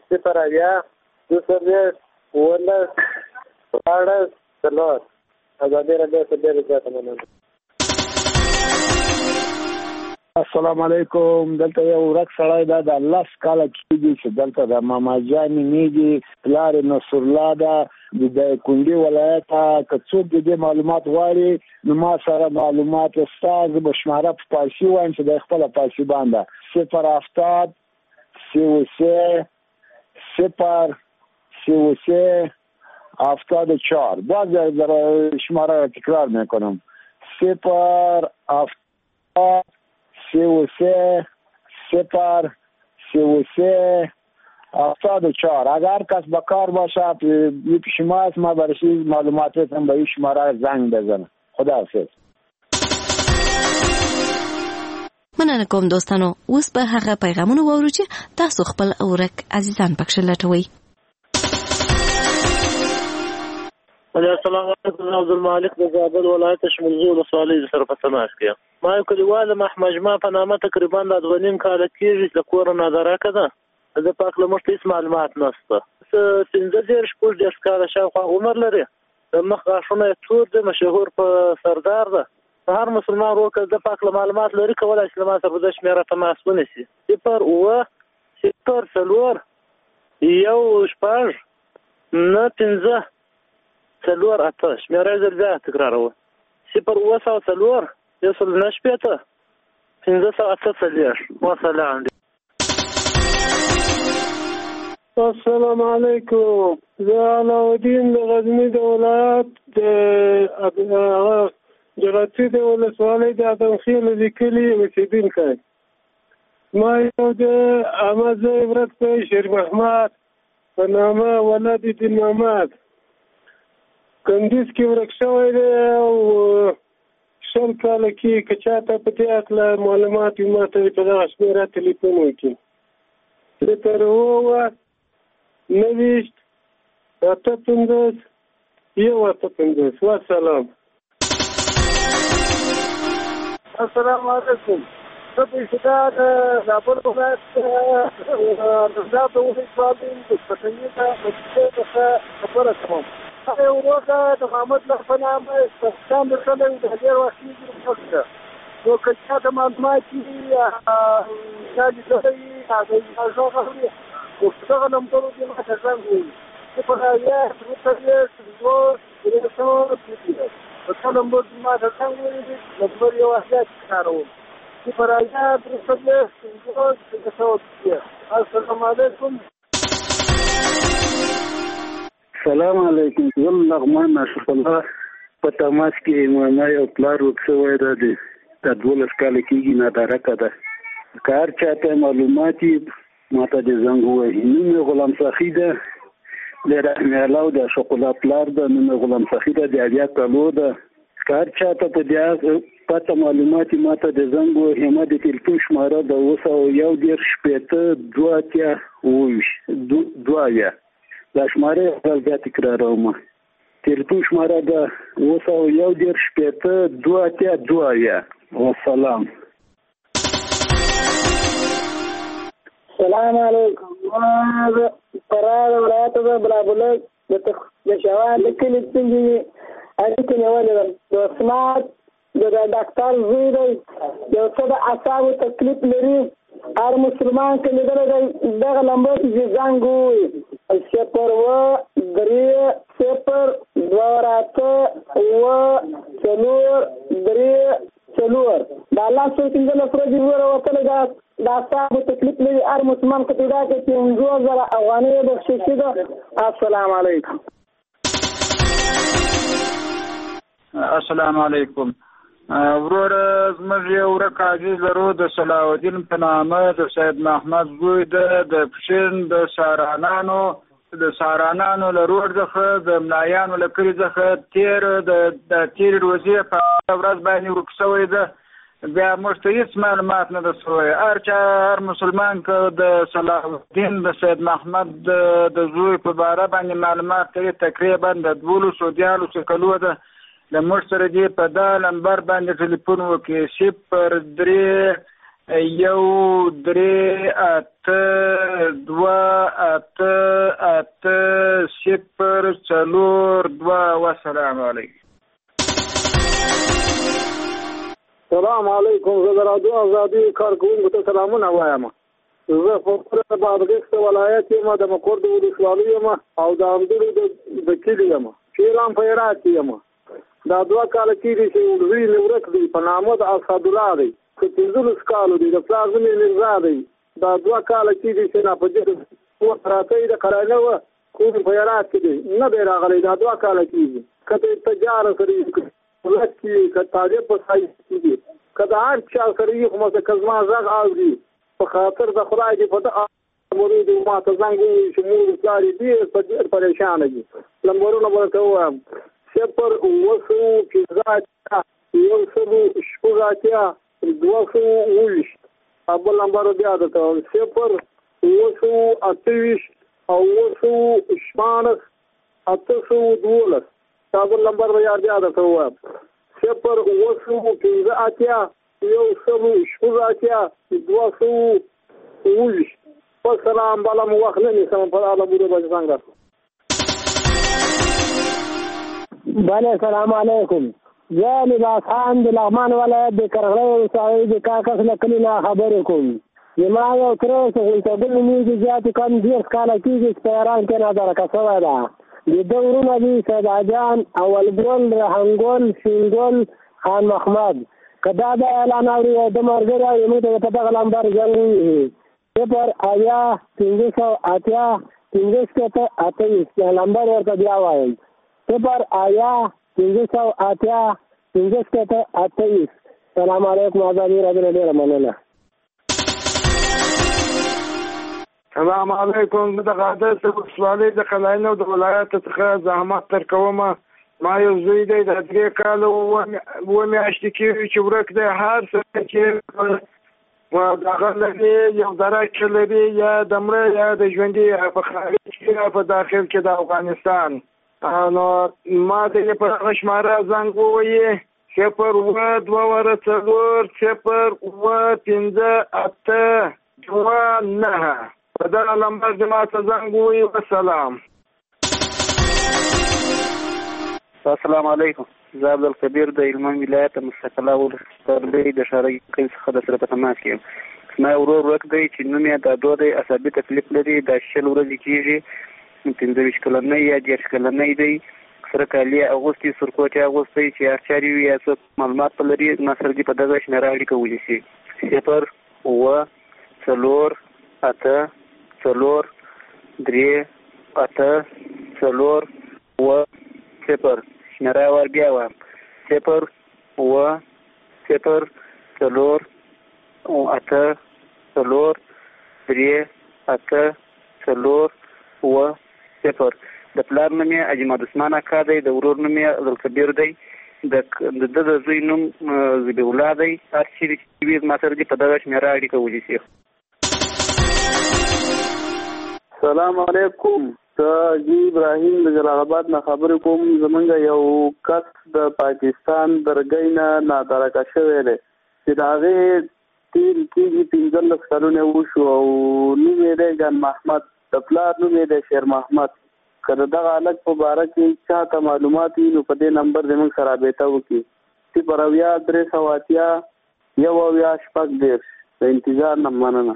0 ازادي راډیو ته ډېر زیات مننه.
السلام علیکم. دلته یو ورک سړی دا د 10 کاله کېږي چې دلته د ماما جان نومېږي، پلار یې نصرالله ده، د کونډې ولایت. که څوک د دې معلومات غواړي نو ما سره معلومات شته. زه به شماره په فارسي وایم چې د خپله فارسي باندې 070 73 باز شماره را تکرار میکنم 070 اگر کس به کار باشه پیش ما است، ما برش معلوماتت هم به این شماره زنگ بزنه. خداحافظ.
مننه کوم دوستانو. اوس به هغه پیغامونه واورو چې تاسو خپل اورک عزیزان پکښې لټوئ.
السلام علیکم، عبدالمالک د زابل ولایت شمولزو ولسوالۍ سره په تماس کې یم. ما یو کلیوال محمد جمعه په نامه تقریبا د 2.5 کاله کېږي چې د کوره نادرکه ده. زه په هکله موږ ته هېڅ معلومات نشته. 15-16 کاله شاوخوا عمر لري، د مخ غاښونه یې تور دي، مشهور په سردار ده. هر مسلمان ورور که د په هکله معلومات لري کولی شي له ما سره په دې شمېره تماس ونیسي. 0-0-4-1-6-9-5 4 شمېره یې زر تکراروه 0-1-4-1-9-5-508. وسلام.
السلام علیکم. زه علاءالدین د غزني د ولایت د جغتي د ولسوالۍ د ادمخیل د کلي اوسېدونکی. ما یو د احمد عبرت په شیر محمد په نامه ولد دین محمد کندیز کې ورک شوی دی او 20 کاله کې که چاته په دې هکله معلومات وي ما ته په دغه شمېره تلیفون وکړي. 0-9-58-1-8-5. والسلام.
السلام علیکم. زه په ابتدا د زابل ولایت د ولسوالۍ د پټنې څخه خبره کوم.
وروګه د محمد الله په نامه استخدام وکړل د ډېر وخت وروسته نو که چاته معلومات دي دا د دوی هغه غوښتي او څنګه نمبر دې ما ته څنګه چې په هغه څه په نمبر ما ته څنګه نمبر یو احتیاط کارو چې په هغه السلام علیکم.
سلام علیکم. زم لغمان اشرف الله په تماس کې ما یو پلار وکړی دا د 12 کال کېږي نادارکه ده. کار چاته معلومات ماته د زنګ وایي. نوم غلام سخی ده د رحمه الله د شوکولا پلار ده. نوم غلام سخی ده د اویا کالو ده. کار چاته په دې پته معلومات ماته د زنګ وایي. ما د تلیفون شماره د 201 دا شماره بیا تکراروم. تلیفون شماره ده 201 والسلام.
السلام علیکم. فرار ولایت د بلابلک د شوال د کلی څنګه اړیکې نیولې د عثمان د ډاکټر زوی دی یو څه د اعصابو تکلیف لري. هر مسلمان کې لیدل دغه لمبر چې زنګ وي 0-3-0-4-3-4 دا الله څو څنګه لفظ ور وکړل دا اعصابو تکلیف لري. هر مسلمان کې پیدا کې 5000 افغانۍ بخښش ده. السلام علیکم.
السلام علیکم. ورور زموږ یو ورک عزیز لرو د صلاح الدین په نامه د سید محمد زوی د پښین د سارانانو لرور څخه د ملایانو لکري څخه تیر روزي په ورځ باندې ورک شوی ده. بیا موږ ته هیڅ معلومات نه ده شوی. هر مسلمان که د صلاح الدین د سید محمد د زوی په باره باندې معلومات لري تقریبا د 12 کلو ده. د موږ سره دې په دا نمبر باندې ټلیفون وکړي 0-3-1-8-8-0-4-2. والسلام علیکم.
سلام علیکم. زه د رادیو ازادي کارکوونکو ته سلامونه وایم. زه په بادغیس ولایت یم د مقر د ولسوالۍ یم او د امدوري د کلي یم. شیران په هرات یم. دا 2 کال کېږي چې وروي مې ورک دی په نامه د اسدالله دی. که 15 کالو دی د پلار نوم یې مرزا دی. دا 2 کال کېږي چې نه په دې راته د قرانه و کوم په هرات کې دی نه دی راغلی. دا 2 کال کېږي کته تجارت سره ولک کې کتاجه په ځای کې کدا هر چا سره یو مزه کزما زغ اوري په خاطر د خدای دې په مرید ما ته زنګ چې موږ پلاری دې په ډېر پریشان دي. لمبرونه ورته وایم 0-8-2-2 ابل نمبر بیا ده 0-8-8-12 ابل نمبر بیا ده 0-8-8-2 والسلام. بالا موخ نه نسم په اړه بده څنګه.
بله سلام علیکم. زه لباس خان د لغمان ولایت د کرغړی ولسوالۍ د کاکس له کلي نه خبرې کوم. زما یو تره سهیلتګل نومېږي زیاتې کم 10 کاله کېږي چې په ایران کې نادرکه شوی ده. د ده ورونه دي سیداجان، اولګل، رحمګل، شینګل، خان محمد. که دا د اعلان اوري د ملګري او موږ ته په دغه لمبر زنګ ووهي 0-8-528-528 لمبر ورته بیا وایم 0-8-528-528. سلام علیکم. ازادي راډیو ډېره مننه.
سلام علیکم. د غادر د ولسوالۍ د قلاینو د ولایت څخه زحمت تر کومه. ما یو زوی دی د 3 کال و میاشتې کېږي چې ورک دی. هر څه چې دغه لري یو درک لري یا د مړه یا د ژوندي په خارج کې په داخل کې د افغانستان. نو ما ته په هغه شماره زنګ ووایي 0-2-4-5-8-2-9 په دغه لمبر چې ما ته زنګ ووایي. والسلام.
السلام علیکم. زه عبدالکبیر د هلمند ولایت مستقله ولسوالۍ د شارګي کلي څخه در سره په تماس کې یم. زما یو ورور ورک دی چې نوم یې دادو دی، عصبي تکلیف لري، دا 60 ورځې کېږي، 15 کلنی یا 10 کلنی دی، سره کالي اغوستي، سرکوټي اغوستی، چې هر چاري وي یا څوک معلومات لري ما سره دې په دغه شمېره اړیکه ونیسي. 0 اوه 4 8 4 3 8 4 اوه 0. شمېره ور بیا وایم 0 اوه 0 4 8 4 3 8 4 اوه 0. د پلار نوم یې اجماد عثمان اکا دی، د ورور نوم یې عبدالکبیر دی، د زوی نوم ذبیح الله دی. هر چیرې چې وي ما سره دې په دغه شمېره اړیکه ونیسي.
سلام علیکم. زه ابراهیم د جلال آباد نه خبرې کوم. زمونږ یو کس د پاکستان درګۍ نه نادرکه شوی دی چې د هغې تیر کېږي 15 کلونه وشو او نوم یې دی ګن محمد، د پلار نوم یې دی شیر محمد. که د دغه هلک په باره کې چاته معلومات وي نو په دې نمبر زموږ سره رابطه وکړي. 0 380 1 د انتظار نه مننه.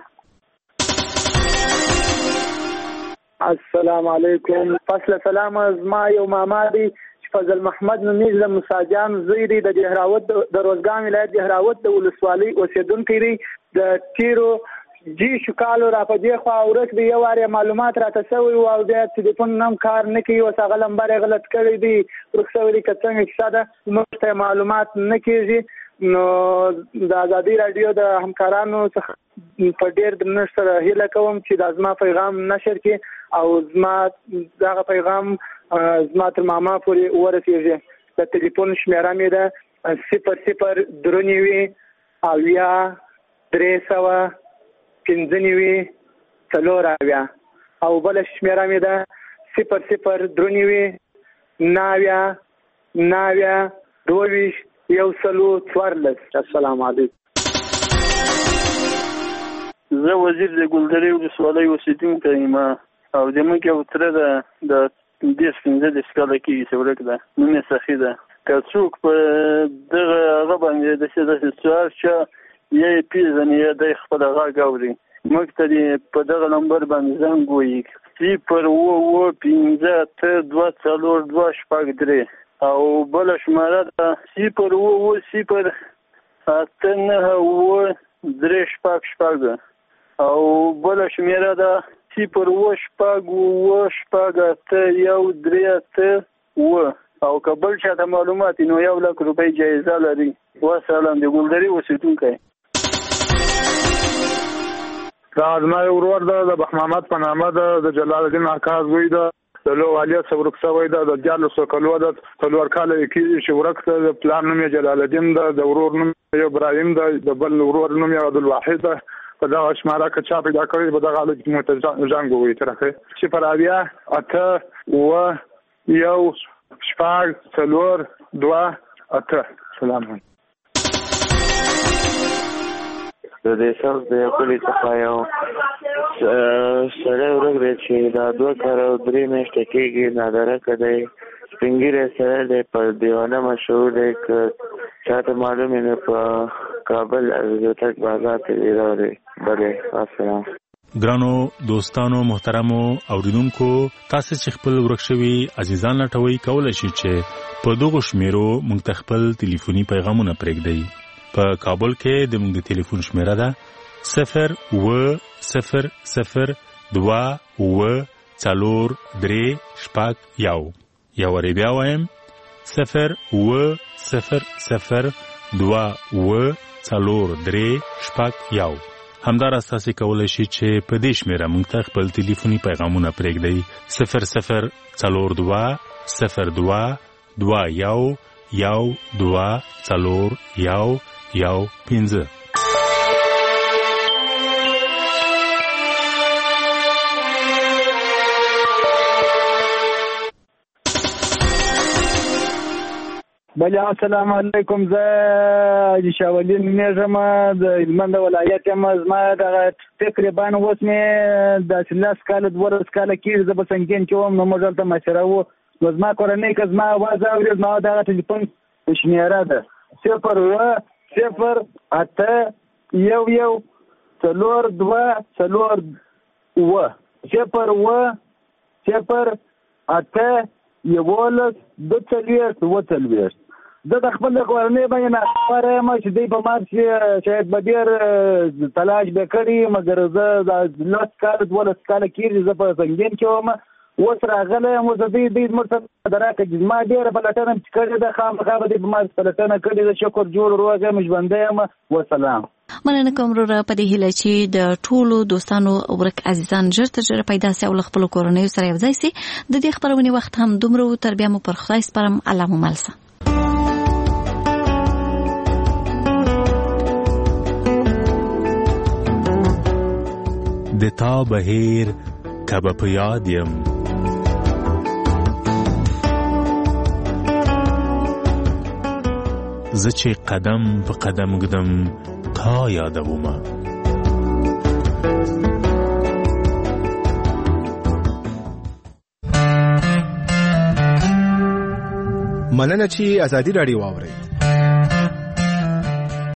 السلام علیکم. فصل سلام. زما یو ماما دی چې فضل محمد نومیز د مساجان زوی دی، د دهراوت د روزګان ولایت دهراوت د ولسوالۍ اوسېدونکی دی. د تیرو جیشو کالو را په دې خوا ورک دی، یو وارې معلومات راته شوي وو او بیا تلیفون هم کار نه کوي، اوس هغه نمبر یې غلط کړی دی، ورک شوی دی. که څنګه کیسه ده موږ ته معلومات نه کېږي. نو د ازادي راډیو د همکارانو څخه په ډېر درنښت سره هیله کوم چې دا زما پیغام نشر کړي او زما دغه پیغام زما تر ماما پورې ورسېږي. د تلیفون شمېره مې ده 00 93 395 4 او بله شمېره مې ده 00 93 22 114. السلام علیکم.
زه وزیر د ګلدرې ولسوالۍ اوسېدونکی یم او زموږ یو تره ده د 10-15 کاله کېږي چې ورک ده، نوم یې سخي ده. که څوک په دغه هغه باندې داسې سوال چا یا یې پېژني یا دی خپله غږ اوري موږ ته دې په دغه نمبر باندې زنګ ووهي 0 5 2 4 2 6 3 او بله شماره ده 0 0 8 9 3 6 6 او بله شمېره ده 0 6 8 1 3 او که بل چاته معلومات نو 1,00,000 روپۍ جایزه لري. وسلام. د ګلدرې اوسېدونکی.
دا زما یو ورور ده د بخمامد په نامه ده، د جلال الدین اکا زوی ده، د لو والیت څخه ورک شوی ده، د 14 کالو ده، 4 کاله یې کېږي چې ورک ده. د پلار نوم یې جلال الدین ده، د ورور نوم یې ابراهیم ده، د بل ورور نوم یې عبدالواحد ده. په دغه شماره که چا پیدا کړی په دغه حالت کې موږ زنګ ووهي ترخه 0 8 9 1 6 4 2 8. سلام.
د دې څخه د یو کلی څخه یو سړی ورک دی چې دا 2 کال او 3 میاشتې کېږي، نادرکه دی، سپین ږیری سړی دی، په دیوانه مشهور دی. که چاته معلوم یې په کابل ازتک بازار ته دی راوړی. بلې. السلام.
ګرانو دوستانو محترمو اوریدونکو، تاسو چې خپل ورک شوي عزیزان لټوي کولای شئ چې په دغه شمیرو موږ ته خپل ټلیفوني پیغامونه پرېږدئ. په کابل کې د موږ د ټلیفون شمیره ده 0 0 0 2 4 3 6 1. یا وری بیا وایم 0 0 0 2 4 3 6 1. همداراز تاسو کولای شئ چې په دې شمیره موږ ته خپل ټلیفوني پیغامونه پرېږدئ 00 42 02 21 12 4 1 15.
بله. السلام علیکم. زه حاجي شاولي نومېږم، د هلمند ولایت یم. زما دغه تقریبا اوس مې داسې 10 کاله 12 کاله کېږي زه په سنګین کې وم. نو موږ هلته مشره وو،
زما کورنۍ که زما اواز اوري زما دغه ټلیفون شمیره ده 0 زه د خپل کورنۍ باندې ناخبره یم چې دوی په ما شاید به ډېر تلاش به کړي مګر زه 12 کاله کېږي زه په سنګین کې وم اوس راغلی یم اوس دوی زموږ څخه راکړي زما ډېره پلټنه چې کړې ده خامخا به دوی په ما پلټنه کړې ده شکر جوړ روغ یم ژوندی یم وسلام
مننه کوم وروره په دې هیله چې د ټولو دوستانو ورک عزیزان ژر تر ژره پیدا سي او له خپلو کورنیو سره یو ځای سي د دې خپرونې وخت هم دومره و تر بیا مو پر خدای سپارم الله مو مل شه
د تا بهیر کبه په یاد یم زه چې قدم په قدم ږدم تا یادومه
مننه چې ازادي راډیو واورئ